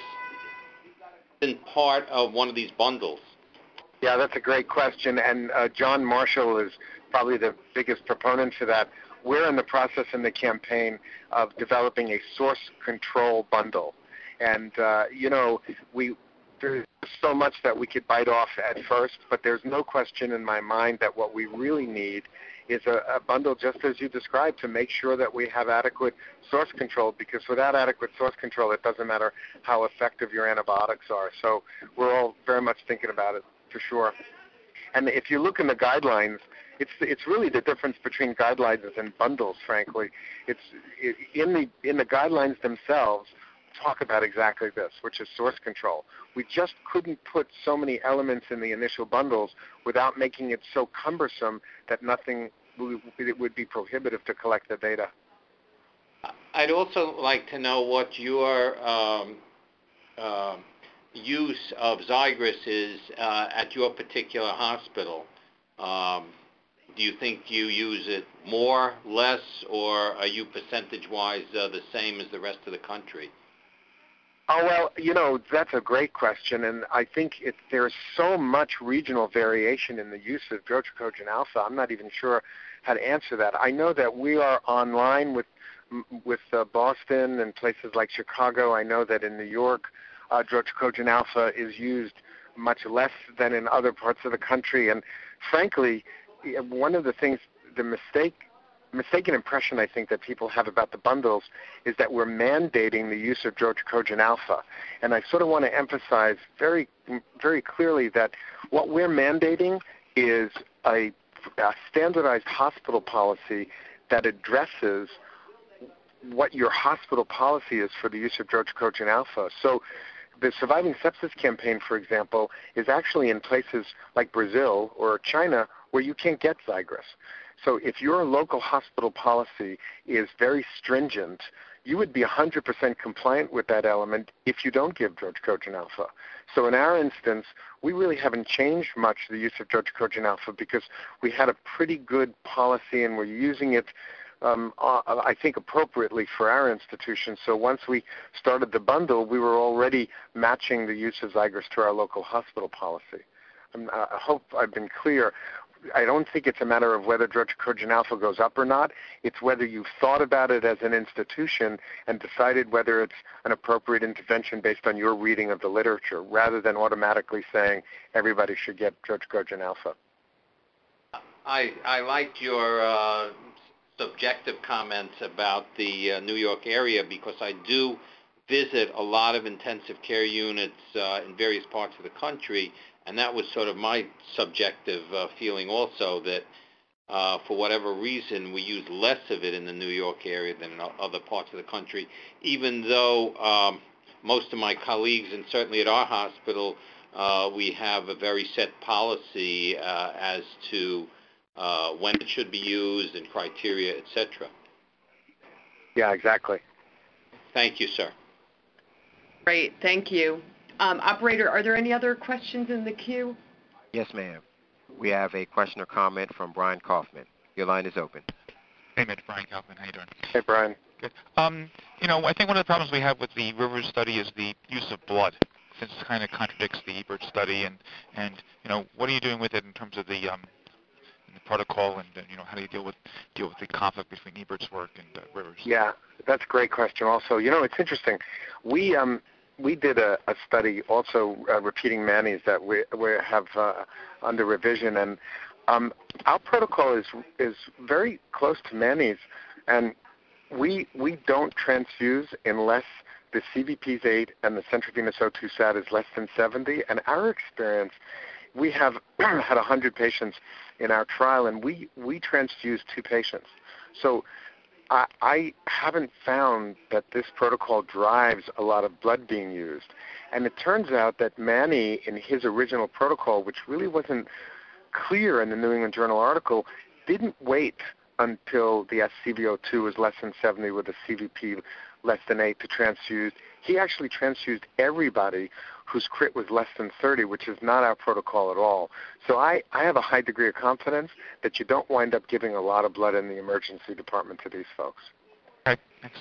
isn't part of one of these bundles. Yeah, that's a great question, and uh, John Marshall is probably the biggest proponent for that. We're in the process in the campaign of developing a source control bundle. And, uh, you know, we there's so much that we could bite off at first, but there's no question in my mind that what we really need is a, a bundle just as you described to make sure that we have adequate source control, because without adequate source control, it doesn't matter how effective your antibiotics are. So we're all very much thinking about it for sure. And if you look in the guidelines, it's it's really the difference between guidelines and bundles, frankly. It's it, in the in the guidelines themselves talk about exactly this, which is source control. We just couldn't put so many elements in the initial bundles without making it so cumbersome that nothing it would be prohibitive to collect the data. I'd also like to know what your um, uh, use of Zygris is uh, at your particular hospital. Um, do you think you use it more, less, or are you percentage-wise uh, the same as the rest of the country? Oh, well, you know, that's a great question, and I think it, there's so much regional variation in the use of Drotrocogen alpha, I'm not even sure how to answer that. I know that we are online with with uh, Boston and places like Chicago. I know that in New York, uh, Drotrocogen alpha is used much less than in other parts of the country, and frankly, one of the things, the mistake mistaken impression I think that people have about the bundles is that we're mandating the use of Drotrocogen alpha. And I sort of want to emphasize very, very clearly that what we're mandating is a, a standardized hospital policy that addresses what your hospital policy is for the use of Drotrocogen alpha. So the Surviving Sepsis campaign, for example, is actually in places like Brazil or China where you can't get Zygris. So if your local hospital policy is very stringent, you would be one hundred percent compliant with that element if you don't give drug-cogen alpha. So in our instance, we really haven't changed much the use of drug-cogen alpha because we had a pretty good policy and we're using it, um, uh, I think, appropriately for our institution. So once we started the bundle, we were already matching the use of Zygers to our local hospital policy. Um, I hope I've been clear. I don't think it's a matter of whether drug-cogen alpha goes up or not. It's whether you've thought about it as an institution and decided whether it's an appropriate intervention based on your reading of the literature, rather than automatically saying everybody should get drug-cogen alpha. I, I liked your uh, subjective comments about the uh, New York area because I do visit a lot of intensive care units uh, in various parts of the country. And that was sort of my subjective uh, feeling also, that uh, for whatever reason we use less of it in the New York area than in other parts of the country, even though um, most of my colleagues, and certainly at our hospital, uh, we have a very set policy uh, as to uh, when it should be used and criteria, et cetera. Yeah, exactly. Thank you, sir. Great, thank you. Um, operator, are there any other questions in the queue? Yes, ma'am. We have a question or comment from Brian Kaufman. Your line is open. Hey, Mitch. Brian Kaufman. How you doing? Hey, Brian. Good. Um, you know, I think one of the problems we have with the Rivers study is the use of blood, since it kind of contradicts the Ebert study. And, and you know, what are you doing with it in terms of the, um, the protocol, and, and you know, how do you deal with deal with the conflict between Ebert's work and uh, Rivers? Yeah, that's a great question. Also, you know, it's interesting. We um. We did a, a study also uh, repeating Manny's that we, we have uh, under revision, and um, our protocol is is very close to Manny's, and we we don't transfuse unless the C B P is eight and the central venous O two sat is less than seventy. And our experience, we have had one hundred patients in our trial, and we, we transfused two patients. So I, I haven't found that this protocol drives a lot of blood being used. And it turns out that Manny, in his original protocol, which really wasn't clear in the New England Journal article, didn't wait until the S C V O two was less than seventy with a C V P less than eight to transfuse. He actually transfused everybody whose C R I T was less than thirty, which is not our protocol at all. So I, I have a high degree of confidence that you don't wind up giving a lot of blood in the emergency department to these folks. Okay, thanks.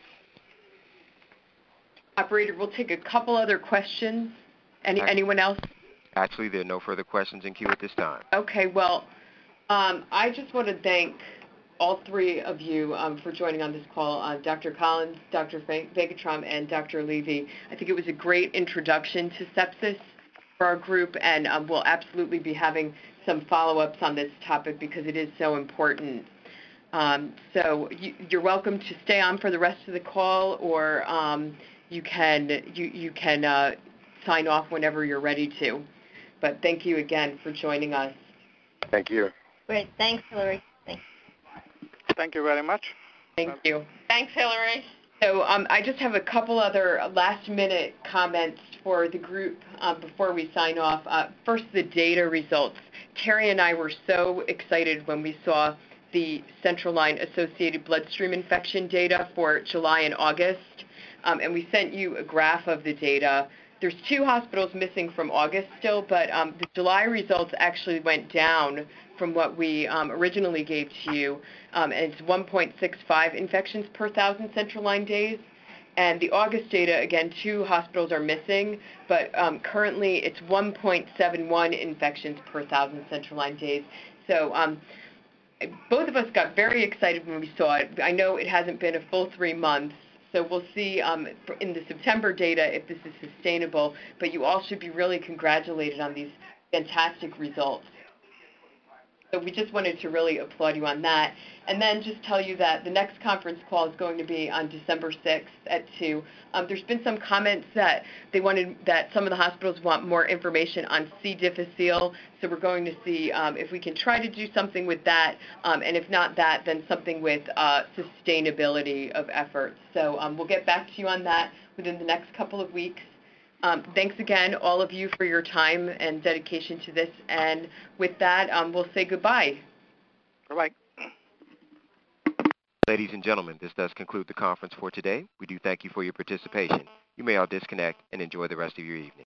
Operator, we'll take a couple other questions. Any, Actually, anyone else? Actually, there are no further questions in queue at this time. Okay, well, um, I just want to thank all three of you um, for joining on this call, uh, Doctor Collins, Doctor Vegatram, and Doctor Levy. I think it was a great introduction to sepsis for our group, and um, we'll absolutely be having some follow-ups on this topic because it is so important. Um, so you, you're welcome to stay on for the rest of the call, or um, you can you, you can uh, sign off whenever you're ready to. But thank you again for joining us. Thank you. Great. Thanks, Hillary. Thanks. Thank you very much. Thank you. Thanks, Hillary. So um, I just have a couple other last-minute comments for the group um, before we sign off. Uh, first, the data results. Terry and I were so excited when we saw the central line associated bloodstream infection data for July and August, um, and we sent you a graph of the data. There's two hospitals missing from August still, but um, the July results actually went down from what we um, originally gave to you, um, and it's one point six five infections per thousand central line days. And the August data, again, two hospitals are missing, but um, currently it's one point seven one infections per thousand central line days. So um, both of us got very excited when we saw it. I know it hasn't been a full three months, so we'll see um, in the September data if this is sustainable, but you all should be really congratulated on these fantastic results. So we just wanted to really applaud you on that. And then just tell you that the next conference call is going to be on December sixth at two. Um, there's been some comments that they wanted, that some of the hospitals want more information on C. difficile. So we're going to see um, if we can try to do something with that. Um, and if not that, then something with uh, sustainability of efforts. So um, we'll get back to you on that within the next couple of weeks. Um, thanks again, all of you, for your time and dedication to this. And with that, um, we'll say goodbye. Bye-bye. Ladies and gentlemen, this does conclude the conference for today. We do thank you for your participation. You may all disconnect and enjoy the rest of your evening.